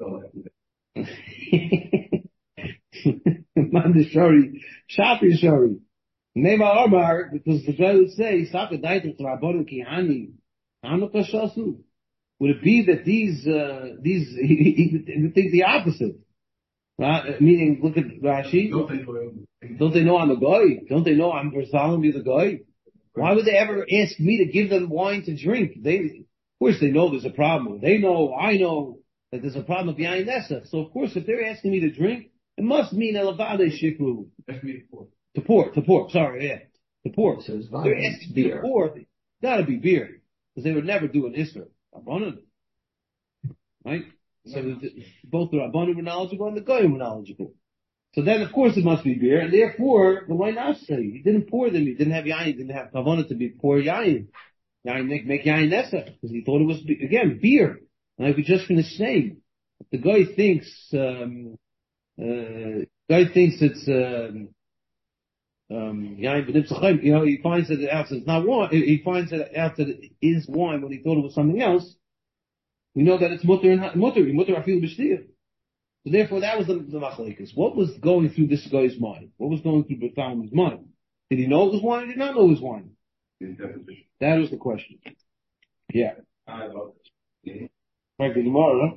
Mandashari, Shafi Shari. Neva Amar, because the guy would say, Saka Daita Trabon Kihani, Hanukkah. Would it be that these, uh, these, he, he would think the opposite? Right? Meaning, look at Rashi. Don't they know I'm a guy? Don't they know I'm Bartholomew the guy? Why would they ever ask me to give them wine to drink? They, of course they know there's a problem. They know, I know that there's a problem with Yain Nesach. So of course if they're asking me to drink, it must mean Elavade Shikru. To pour, to pour, sorry, yeah. To pour. So it's They're asking me to pour. It's gotta be beer. Because they would never do an Isra. Rabbanan. Right? So the, both the Rabbanan were knowledgeable and the Goyim were knowledgeable. So then, of course, it must be beer, and therefore, the why not say? He didn't pour them, he didn't have yain, he didn't have kavanah to be pour yain. Yain, make, make yain nesach, because he thought it was, again, beer. And like we just finished saying, if the guy thinks, um, uh, guy thinks it's, um, um, yain b'nipsachayim, you know, he finds that out that it's not wine, he finds that out that it is wine when he thought it was something else, we know that it's mutter and mutter, mutter afil b'shtiyah. So therefore, that was the, the machlekes. What was going through this guy's mind? What was going through Bethlenem's mind? Did he know it was wine? Or did he not know it was wine? That was the question. Yeah. I love it. Right, the Gemara.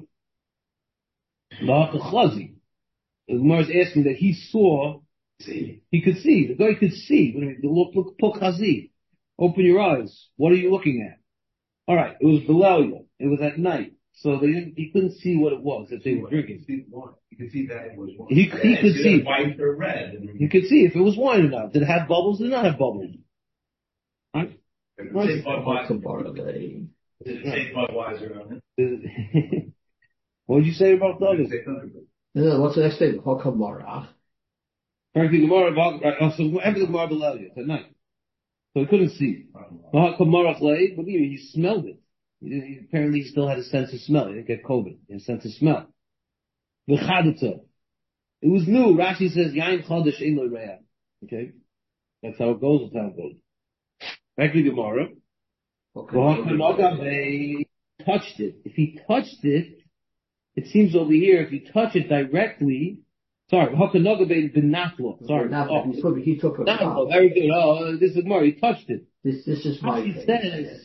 The Chazi. The Gemara is asking that he saw. See. He could see. The guy could see. Look, look, look, Chazi. Open your eyes. What are you looking at? All right. It was Belalia. It was at night. So they didn't, he couldn't see what it was that they were drinking. You could see that it was wine. He, he could see. White or red. He could see if it was wine or not. Did it have bubbles? Did it not have bubbles? Right? Did it say Budweiser? Did Did it say Budweiser on it? What did you say about the Did others? it say Thunderbird? No, what's the next statement? Hakamara. Frankly, Gemara, right, oh, so whatever the Gemara below you, at night. So he couldn't see. But he smelled it. He, apparently he still had a sense of smell. He didn't get COVID. He had a sense of smell. It was new. Rashi says, Yain Chodesh Ein Lo Re'ah. Okay? That's how it goes, that's how it goes. Back to Gemara. He touched it. If he touched it, it seems over here, if you touch it directly, sorry, Hakanogabe bin Naflo. Sorry. Oh, he took, he took a Naflo, very good. Oh, this is more. He touched it. This, this is my Rashi case. says,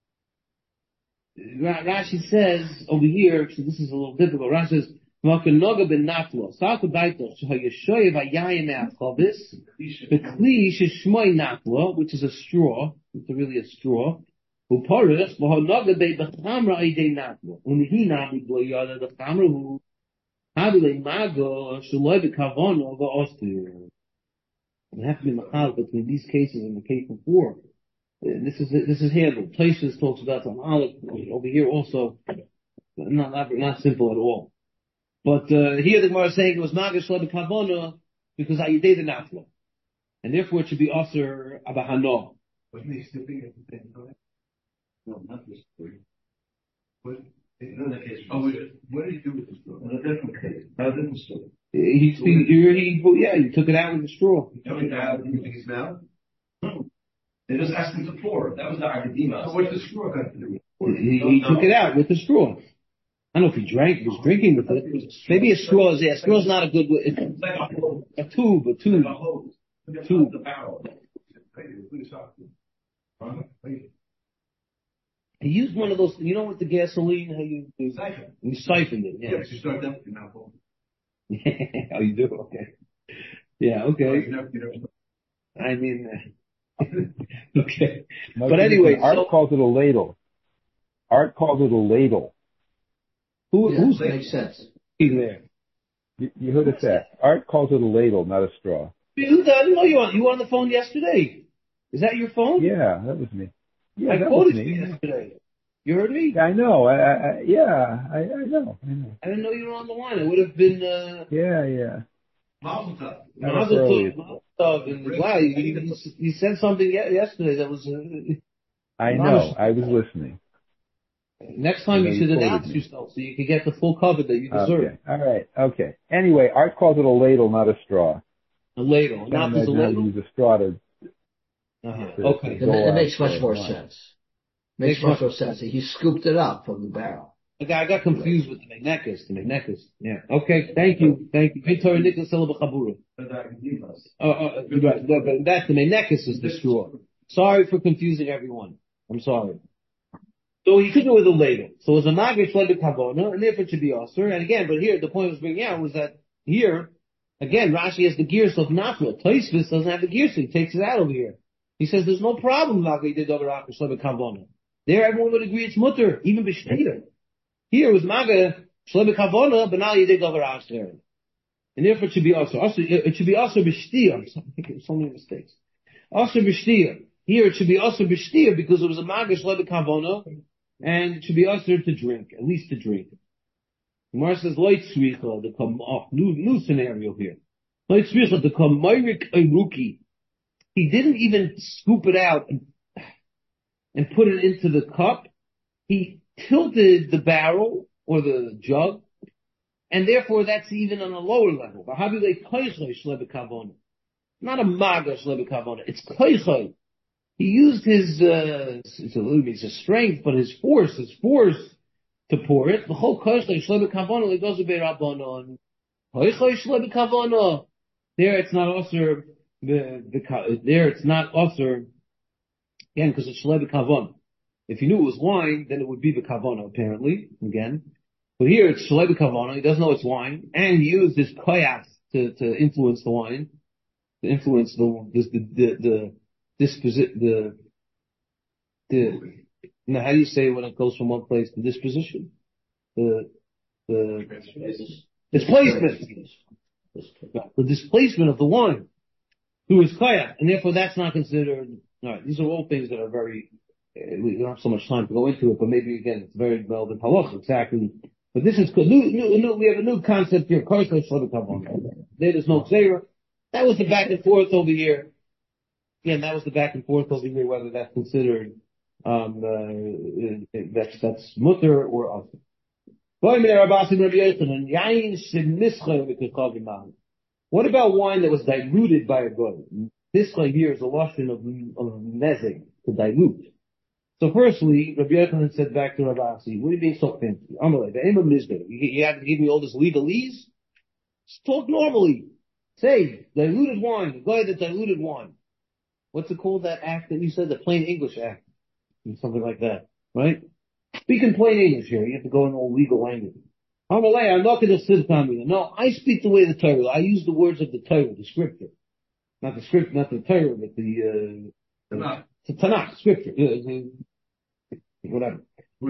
Rashi says over here, so this is a little difficult. Rashi says, Hakanoga bin Naflo. Saka Baito, Shahayashoyev Ayayin Achobis, Bekli Shishmoy Naflo, which is a straw. It's really a straw. Who porous, Mohanoga be Bechamra Aidei Naflo. Unihi Nabi Bloyada, the Chamra who Habile Mago, Shaloi Bekavono, Va'ostir. We have to be machal between these cases and the case before. This is this is handled. Places talks about some olive over here also. Not not, not simple at all. But uh, here the Gemara is saying it was Magash Shaloi Bekavono because Ayidei the Naflo, and therefore it should be Aser Abahano. Wasn't he sipping at the same time? No, not this story. What? In another case. Oh, wait, what did he do with the straw? In a different case. How different story? He, he, he, he, yeah, he took it out with a straw. He took it out with his mouth? No. They just asked him to pour. That was the Akadima. So what's the straw got to do with it? He, he took it out with the straw. I don't know if he drank, he was drinking with it. Maybe a straw is, yeah, a straw's not a good, it's like a hose. A tube, a tube. Like a hose. Tube. The barrel. He used one of those, you know with the gasoline, how you, you, Siphon. you siphoned it, yeah. Yeah, but you start that with your mouth open. Oh, you do? Okay. Yeah, okay. You never, you never I mean, uh, okay. No, But anyway, Art so, calls it a ladle. Art calls it a ladle. who, Yeah, who's makes sense. in there? You, you heard it said. Art calls it a ladle, not a straw. Who I didn't know you were on, you were on the phone yesterday. Is that your phone? Yeah, that was me. Yeah, I that was quoted you me. yesterday. You heard me? I know. I, I, I yeah, I, I know. I know. I didn't know you were on the line. It would have been, uh, Yeah, yeah. Mazel tov. Mazel early. tov, Mazel tov, and wow, you, you, you said something ye- yesterday that was, uh, I know. I was listening. next time You you know, should you quoted announce me. yourself so you can get the full cover that you deserve. Okay. All right. Okay. Anyway, Art calls it a ladle, not a straw. A ladle, Can't not as a imagine how to ladle. use a straw to. Uh-huh. to- Okay. to It, go it out makes much for more wine. sense. Makes Makes much much- more sense. He scooped it up from the barrel. Okay, I got confused with the Megnekis, the Megnekis. Yeah. Okay, thank you, thank you. Victor Nicholas Silva Chabura. But the Akadima. Uh, uh, right, no, but that's the Megnekis is the straw. Sorry for confusing everyone. I'm sorry. So he could do it with a ladle. So it was a Magish led to Kavona, and therefore it should be Osir. And again, but here, the point I was bringing out was that here, again, Rashi has the gears of Nafla. Taisvis doesn't have the gears, so he takes it out over here. He says there's no problem. There, everyone would agree it's mutter, even b'shtir. Here it was maga shlebe kavona, but now you did over acher. And therefore it should be also, also it should be also b'shtir. I'm making so many mistakes. Also b'shtir. Here it should be also b'shtir because it was a maga shlebe kavona, and it should be also to drink, at least to drink. Gemara says loy tzricha, the come off new new scenario here. Loy tzricha, the kamayrik ayruki. He didn't even scoop it out and, and put it into the cup. He tilted the barrel or the jug, and therefore that's even on a lower level. Not a maga shlebe kavona. It's koichay. He used his, uh, it's a little bit, it's a strength, but his force, his force to pour it. The whole koichay shlebe kavona, it goes a bit up on, koichay shlebe kavona. There it's not also, the, the, there it's not also, again, because it's shlebe kavona. If you knew it was wine, then it would be the kavona, apparently, again. But here it's shlebe kavona, he doesn't know it's wine, and he used his koyach to, to influence the wine, to influence the, the, the, the, disposi- the, the, now how do you say when it goes from one place to disposition? The, the, displacement. The displacement of the wine through his koyach, and therefore that's not considered, alright, these are all things that are very, we don't have so much time to go into it, but maybe again, it's very relevant halach, exactly. But this is good. New, new, new, we have a new concept here. There is no gzeira. That was the back and forth over here. Again, that was the back and forth over here, whether that's considered, um, uh, that's, that's mutter or other. What about wine that was diluted by a goy? This one here is a lotion of, of nezek, to dilute. So firstly, Rabbi Yochanan said back to Rabbi Asi, what are you being so fancy? Amalei, the aim of Nizbeh. You have to give me all this legalese? Just talk normally. Say, diluted wine, the guy that diluted wine. What's it called, that act that you said, the plain English act? Something like that, right? Speak in plain English here. You have to go in all legal language. Amalei, I'm not going to sit on you. No, I speak the way of the Torah. I use the words of the Torah, the scripture. Not the script, not the Torah, but the, uh, Tanakh. The Tanakh, scripture. Uh, whatever.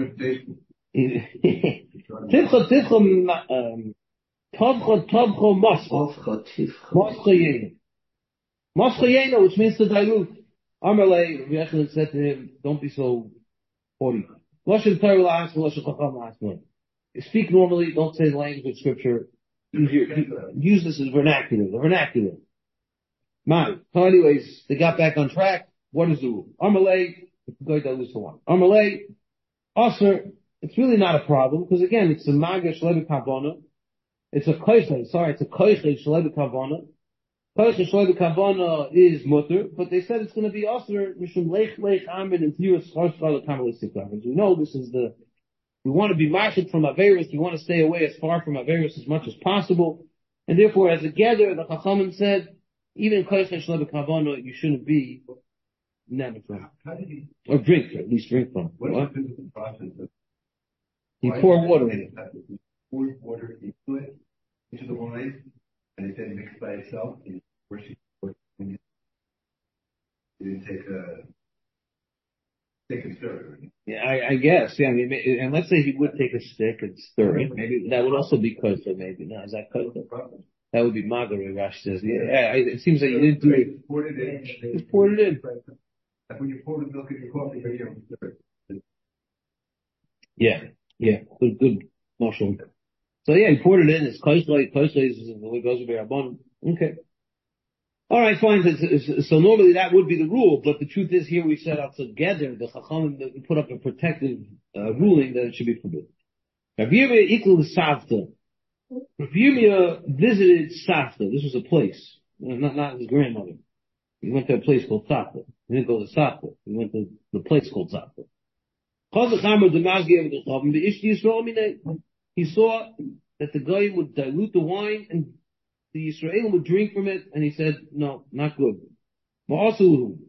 Tivcha, tivcha, um, tovcha, tovcha, moscha. Moscha yena. Moscha yena, which means to dilute. Amalei, Rabbi Yochanan said to him, don't be so haughty. Lashon Torah la'asma, lashon chacham la'asma. Speak normally, don't say the language of scripture. Use, your, use this as vernacular, the vernacular. Man. So anyways, they got back on track. What is the rule? Amalei, go dilute the one. Amalei, Aser, it's really not a problem, because again, it's a maga shlebe kavona. It's a koichle, sorry, it's a koichle shlebe kavona. Koichle shlebe kavona is mutter, but they said it's going to be aser, mishum lech lech amin and tiras charshal kamal sikar. As you know, this is the, we want to be mashik from Averis, we want to stay away as far from Averis as much as possible, and therefore as a gather, the Chachamim said, even koichle shlebe kavona, you shouldn't be never from. Or drink, or at least drink from. What what? is the process of? You pour water in it. You pour water into it, into the wine, and it then mixed by itself, and where she poured it in. You didn't take a, take a stir. Yeah, I, I guess. Yeah, I mean, and let's say he would take a stick and stir it. Maybe that would also be kosher. Maybe no, is that kosher? That would be magar. Rashi says. Yeah, yeah, it seems like you didn't do it. Poured it in. Just poured it in. Like when you pour the milk in your coffee, you don't stir it. Yeah, yeah, good, good, Marshall. So yeah, he poured it in. It's kosher. Kosher is the way it goes with Rabban. Okay. All right, fine. So, so normally that would be the rule, but the truth is here we set out together the Chachamim put up a protective uh, ruling that it should be forbidden. Rav Yirmiyah equal Savta. Rav Yirmiyah visited Savta. This was a place, not not his grandmother. He went to a place called Savta. He didn't go to Savta. He went to the place called Savta. He saw that the guy would dilute the wine and the Yisrael would drink from it, and he said, no, not good. It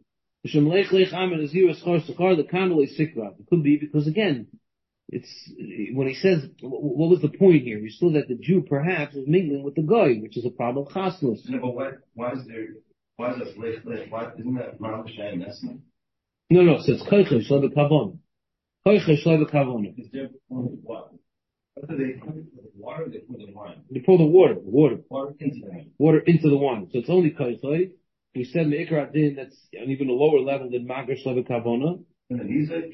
could be because again, it's, when he says, what was the point here? We saw that the Jew perhaps was mingling with the guy, which is a problem of chasnos. No, but why, why is there, Why is this late, late? Why isn't that Mount Shane? That's not. No, no, so it's koicha shlo b'kavona. Koicha shlo b'kavona. Is there what? What do they put in the water? They put in wine. They pour the water, water, Water into the wine. water into the wine. So it's only koicha. We said me'ikar adin, that's on even a lower level than magar shlo b'kavona. And then he said,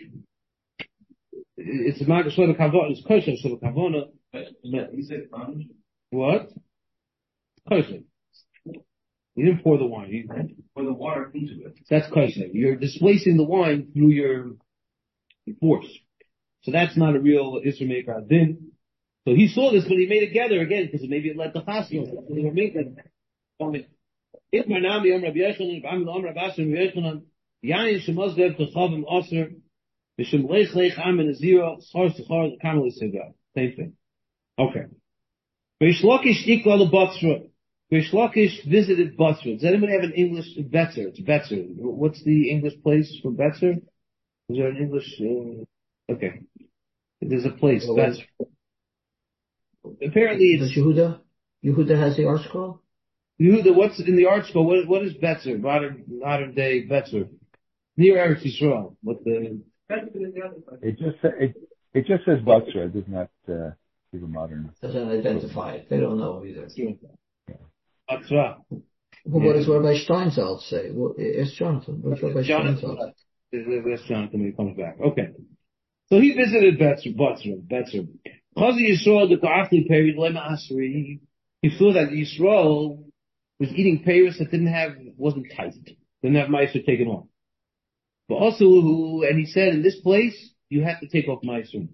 It's magar shlo b'kavona, it's koicha shlo b'kavona. he said, um, What? Koicha. You didn't pour the wine. You, pour the water into it. that's koicha. You're displacing the wine through your force. So that's not a real Isra Meikar Adin. So he saw this, but he made it together again, because maybe it led to Chassidus. So they were making it. If my name Yom Rabbi Yochanan, if I'm Yom Rabbi Yochanan, Yain Shemazdev Tachavim Osir, Mishum Leich Leich Am and Azira, Schar Schar Kamal Isiga. Same thing. Okay. Reish Lakish Ikla Batzra. Reish Lakish visited Batzra. Does anybody have an English Betzer? It's Betzer. What's the English place for Betzer? Is there an English? Uh, okay. There's a place. Well, Betzer. Apparently Does it's Yehuda? Yehuda has the art scroll? Yehuda. What's in the art school? What, what is Betzer? Modern modern day Betzer. Near Eretz Yisrael. What the? It just sa- it it just says Batzra. It does not uh, give a modern. Doesn't identify it. They don't know either. Batra. Well, what does Rabbi Steinsaltz say? Well, it's Jonathan. What's Rabbi Jonathan. Steinsaltz? Where's Jonathan when he comes back? Okay. So he visited Betzer. Betzer. Betzer. Chazi Yisrael the Ka'achli period lema asri. He saw that Yisrael was eating payers that didn't have, wasn't tight, didn't have meiser taken off. But also, and he said, in this place, you have to take off meiser.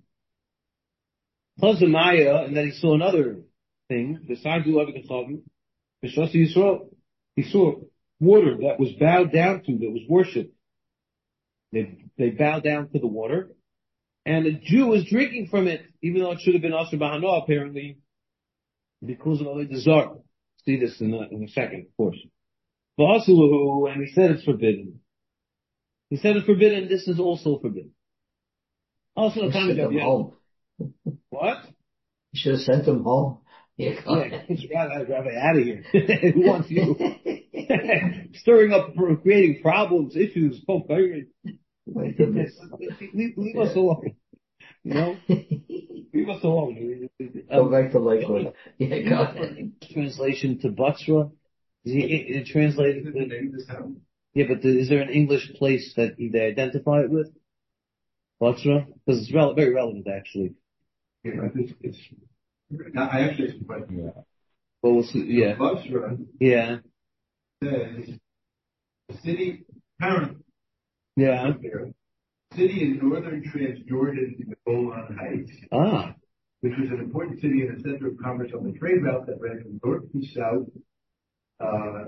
Chazamaya, and then he saw another thing, besides you having a chavim, B'shas Yisrael, he saw water that was bowed down to, that was worshipped. They, they bowed down to the water, and the Jew was drinking from it, even though it should have been Asher Bahano, apparently, because of the Zar. See this in a, in a second, of course. V'asulahu, and he said it's forbidden. He said it's forbidden, this is also forbidden. Also, the Send them yeah. home. What? You should have sent them home. Yeah, Yeah, Rabbi, Rabbi, out of here. Who wants you? Stirring up, creating problems, issues. Oh, my goodness. leave, leave us alone. You know? Leave us alone. Go Um, back to Lakewood. Yeah, go ahead. Translation to Batra. Is he, it, it translated Isn't the to, name of this town? yeah, but the, is there an English place that they identify it with? Batra? Because it's rel- very relevant, actually. Yeah, I think it's, now, I actually have some questions. Yeah. Well, we'll see. Yeah. Basra Yeah. says, the city, apparently, Yeah. city in northern Transjordan in the Golan Heights, Ah. which was an important city and a center of commerce on the trade route that ran from north to south, uh,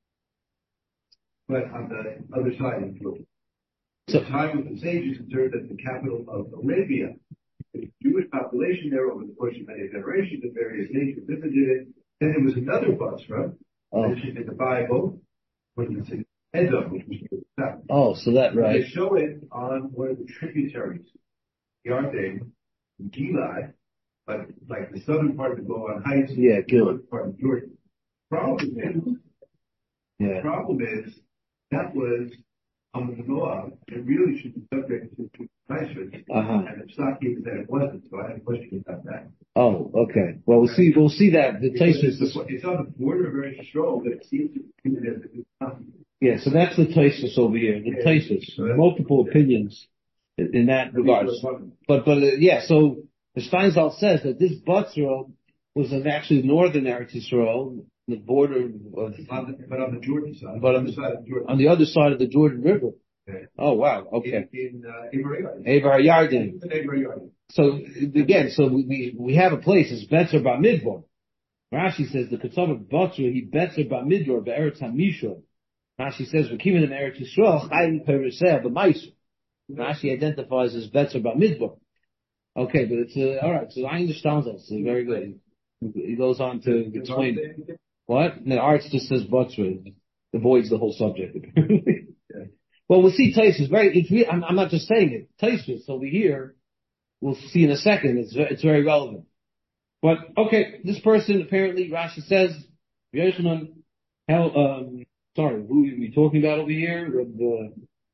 but on the other side of Jordan. So- The time of the sages it served as the capital of Arabia. The Jewish population there over the course of many generations of various nations visited it. Then there was another Basra, Oh. mentioned in the Bible, which is in Edom, which was to the south. Oh, so that, right. They show it on one of the tributaries, Yarden, Gilad, but like the southern part of the Golan Heights, Yeah, the Gilad. northern part of Jordan. Problem is, Yeah. problem is, that was on the Moab, it really should be subject to to punishment. Uh-huh. And the Psaki said it wasn't, so I had a question about that. Oh, okay. Well, we'll see, we'll see that. The Because Tosfos It's it's on the border very strong, but it seems to be that it's not. yeah, so that's the Tosfos over here. The Yeah. Tosfos, multiple opinions in, in that regard. But, but, uh, yeah, so the Steinsaltz says that this Batra was in actually northern Eretz Yisrael, the border of, On the, but on the Jordan side. But on on the the- side of Jordan. on the other side of the Jordan River. Okay. Oh, wow. Okay. In, in, uh, Abraham. Avar Yarden. Abraham. So again, so we, we, we have a place, it's Betzer Bamidbar. Rashi says the Ketzav Batra, he Betzer Bamidbar, Be'eretz HaMishor. Rashi says, V'kimin in Eretz Yisrael, Chayim Pereseh, B'maisu. Rashi identifies as Betzer Bamidbar. Okay, but it's, uh, alright, so I understand that, so very good. He goes on to explain. What? The arts just says Batra, it avoids the whole subject. Well, we'll see Tosfos, very, it's re- I'm, I'm not just saying it, Tosfos over here, we'll see in a second, it's, ve- it's very relevant. But, okay, this person apparently, Rashi says, Yochanan, hell, um, sorry, who are we talking about over here? The,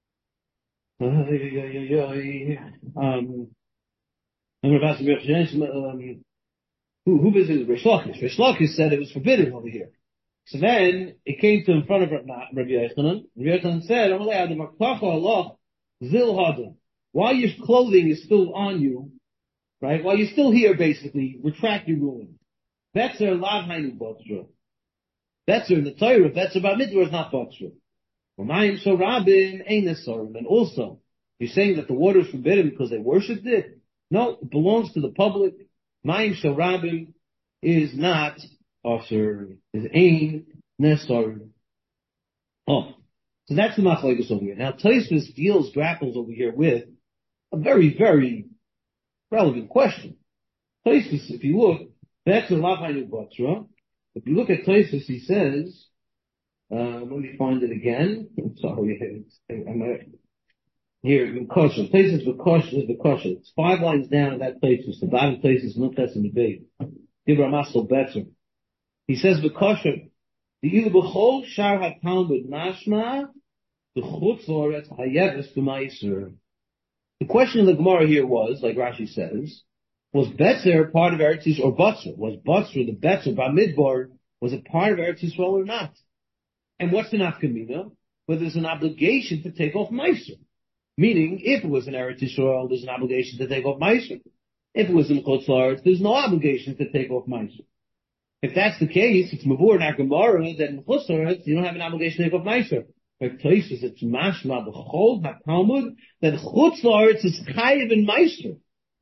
um, um, who, who visited Rish Lakish? Rish Lakish said it was forbidden over here. So then it came to in front of Rabbi Yochanan. Rabbi Yochanan said, while your clothing is still on you, right? While you're still here, basically, retract your ruling. Betzer lav hainu botzra. Betzer in the Torah, Betzer about mitzvah is not botzra. Umayim so rabim ein nesarim. And also, you're saying that the water is forbidden because they worshipped it? No, it belongs to the public. Mayim so rabim is not offer, is ein nesarim. Oh, so that's the machlokes over here. Now, Tosfos deals, grapples over here with a very, very relevant question. Tosfos, if you look, that's a lav hainu botzra. If you look at Tosfos, he says, uh, let me find it again. I'm sorry, I'm here in kosher. Tosfos the kosher is the kosher. It's five lines down in that Tosfos. The bottom Tosfos, not that's in the big. Dibra Masel Betzer. He says the kosher. The ilu b'chol shar ha-talmud mashma the chutz la'aretz hayeves b'maiser. The question of the Gemara here was, like Rashi says, was Betzer part of Eretz Yisrael, or Batzer? Was Batzer, the Betzer, Bamidbar, was it part of Eretz Yisrael or not? And what's the nafkamina? Whether there's an obligation to take off Meiser. Meaning, if it was in Eretz Yisrael, there's an obligation to take off Meiser. If it was in Chutz La'aretz, there's no obligation to take off Meiser. If that's the case, it's Mavur and Gemara, that in Chutz La'aretz, you don't have an obligation to take off Meiser. But places it's mashma b'chol ha-Talmud that Chutz La'aretz is chayiv in Meiser.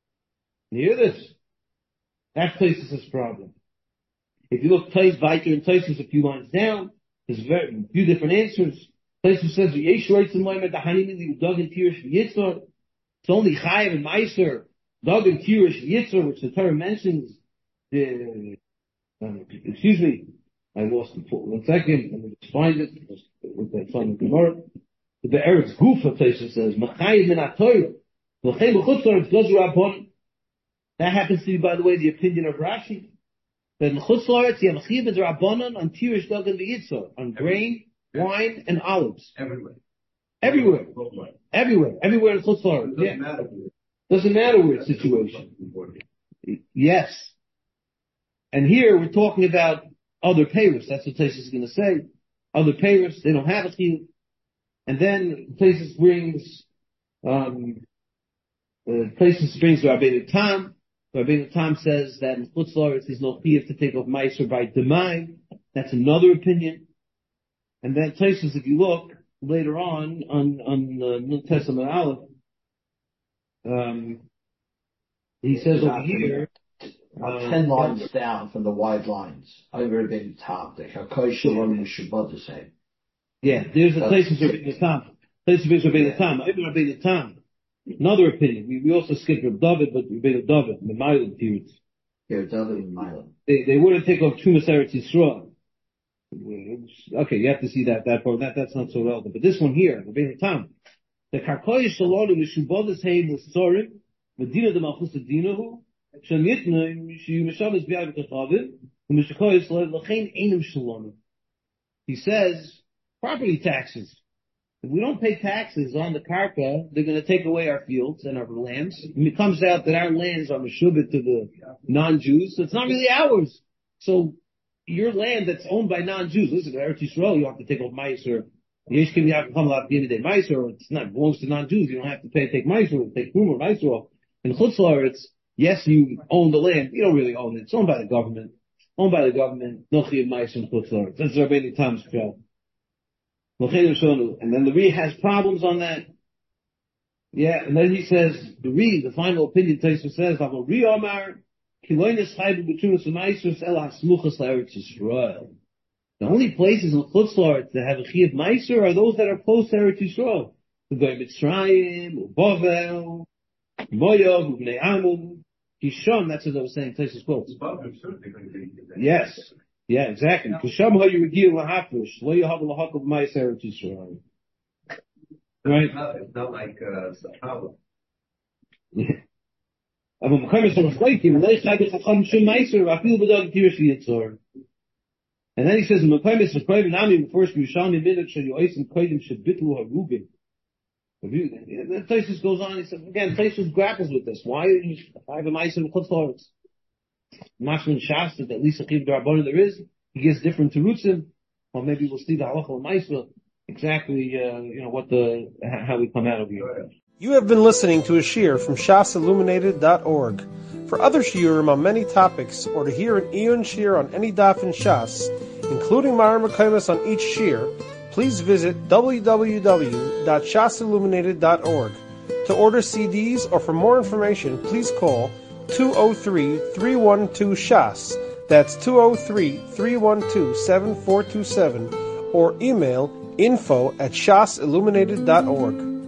You hear this? That places this problem. If you look Tais Viter and Tais a few lines down, there's very a few different answers. Tais says Yesh writes in Moimed Dahanimili Dog and Tirish Yitzor. It's only chayiv in Meiser. Dog and Tirish Yitzor, which the Torah mentions. The um, excuse me. I lost it for one second. Let me just find it. With that son of Gemara. The Eretz Gufa Tosfos says, Machayiv min ha-Torah. L'chein b'chutz la'aretz gozu rabbanon. That happens to be, by the way, the opinion of Rashi. That in Chutz La'aretz you have Chiv Rabbanon on Tirish Dog and V'yitzor, on grain, wine, and olives. Everywhere. Everywhere. Everywhere. Everywhere in Chutz La'aretz. Doesn't Yeah. matter where. Doesn't matter where it's situation. Yes. And here we're talking about other payers. That's what Tosfos is going to say. Other payers, they don't have a chiv. And then Tosfos brings, um, uh, Tosfos brings Rabbeinu Tam. Rabbeinu Tam says that in Chutz La'aretz there's no chiv to take off Meiser by Demai. That's another opinion. And then Tosfos, if you look later on, on, on uh, New Testament Aleph, um, he says over here, About uh, ten lines down from the wide lines. Over being top, the Hakoy Shalom and Shabbat the same. yeah, there's a Tosfos Rabbeinu Tam. Tosfos Rabbeinu Tam. Even Rabbeinu Tam. Another opinion. We, we also skipped Reb David, but Rabbeinu David, the Milan periods. Here, David and Milo. They, they wouldn't take off Trumas Eretz Yisrael. Okay, you have to see that, that part. That, that's not so relevant. But this one here, Rabbeinu Tam. The Karkoy Shalom and Shabbat the same was Sorim, Medina the Malchus Dinahu, Shanitna, Mishamas Bi'av Kachavim, and Mishakoy Shalom, Lachain Einim Shalom. He says, property taxes. If we don't pay taxes on the karka, they're going to take away our fields and our lands. And it comes out that our lands are meshubit to the non-Jews, so it's not really ours. So your land that's owned by non-Jews, listen, Eretz Yisrael, you have to take off Meiser. Yesh Kim Yaakov Hamalav Gimidei Meiser, or it's not, belongs to non-Jews, you don't have to pay, take Meiser, take Krum or Meiser. In Chutz La'aretz, yes, you own the land, you don't really own it. It's owned by the government. Owned by the government, no Chiv Meiser in Chutz La'aretz. That's Rabbeinu Tam's job. And then the Ri has problems on that. Yeah, and then he says, the Ri, the final opinion, Tosfos says, Ri Omar, Kiloinis Chaybu B'Tumas U'Meisus El HaSmuchas L'Eretz Yisrael. The only places in Chutz La'aretz that have a Chiv Meiser are those that are close to Eretz Yisrael. The Goy Mitzrayim, Bovel, Moyav, Ubnei Amun, Kishon, that's what I was saying, Tosfos quotes. Yes. Yeah, exactly. Kisham ha yirgil lahafish, lo yahav lahakov ma'is Eretz Yisrael. Right? It's not like uh, Sahaba. Yeah. Aber Mechaim is on a flight, even though Chayim Chacham Shem Meiser, Afil B'Dag Tirish Yitzor. And then he says, first Yerushalmi minute should you oisim koidim should bitlu harugim. Then Tosfos goes on, he says, again, Tosfos grapples with this. Why I have a ma'aser in Chutz La'aretz? Mashman Shas, that at least a chiv d'Rabbanan there is, he gives different terutzim, or maybe we'll see the halacha l'maisa, exactly, uh, you know, what the, how we come out of here. You have been listening to a shiur from shas illuminated dot org. For other shiurim on many topics, or to hear an Iyun shiur on any daf in Shas, including Maram Mekaymas on each shiur, please visit w w w dot shas illuminated dot org. To order C Ds or for more information, please call two oh three, three one two, S H A S. That's two oh three, three one two, seven four two seven, or email info at shas illuminated dot org.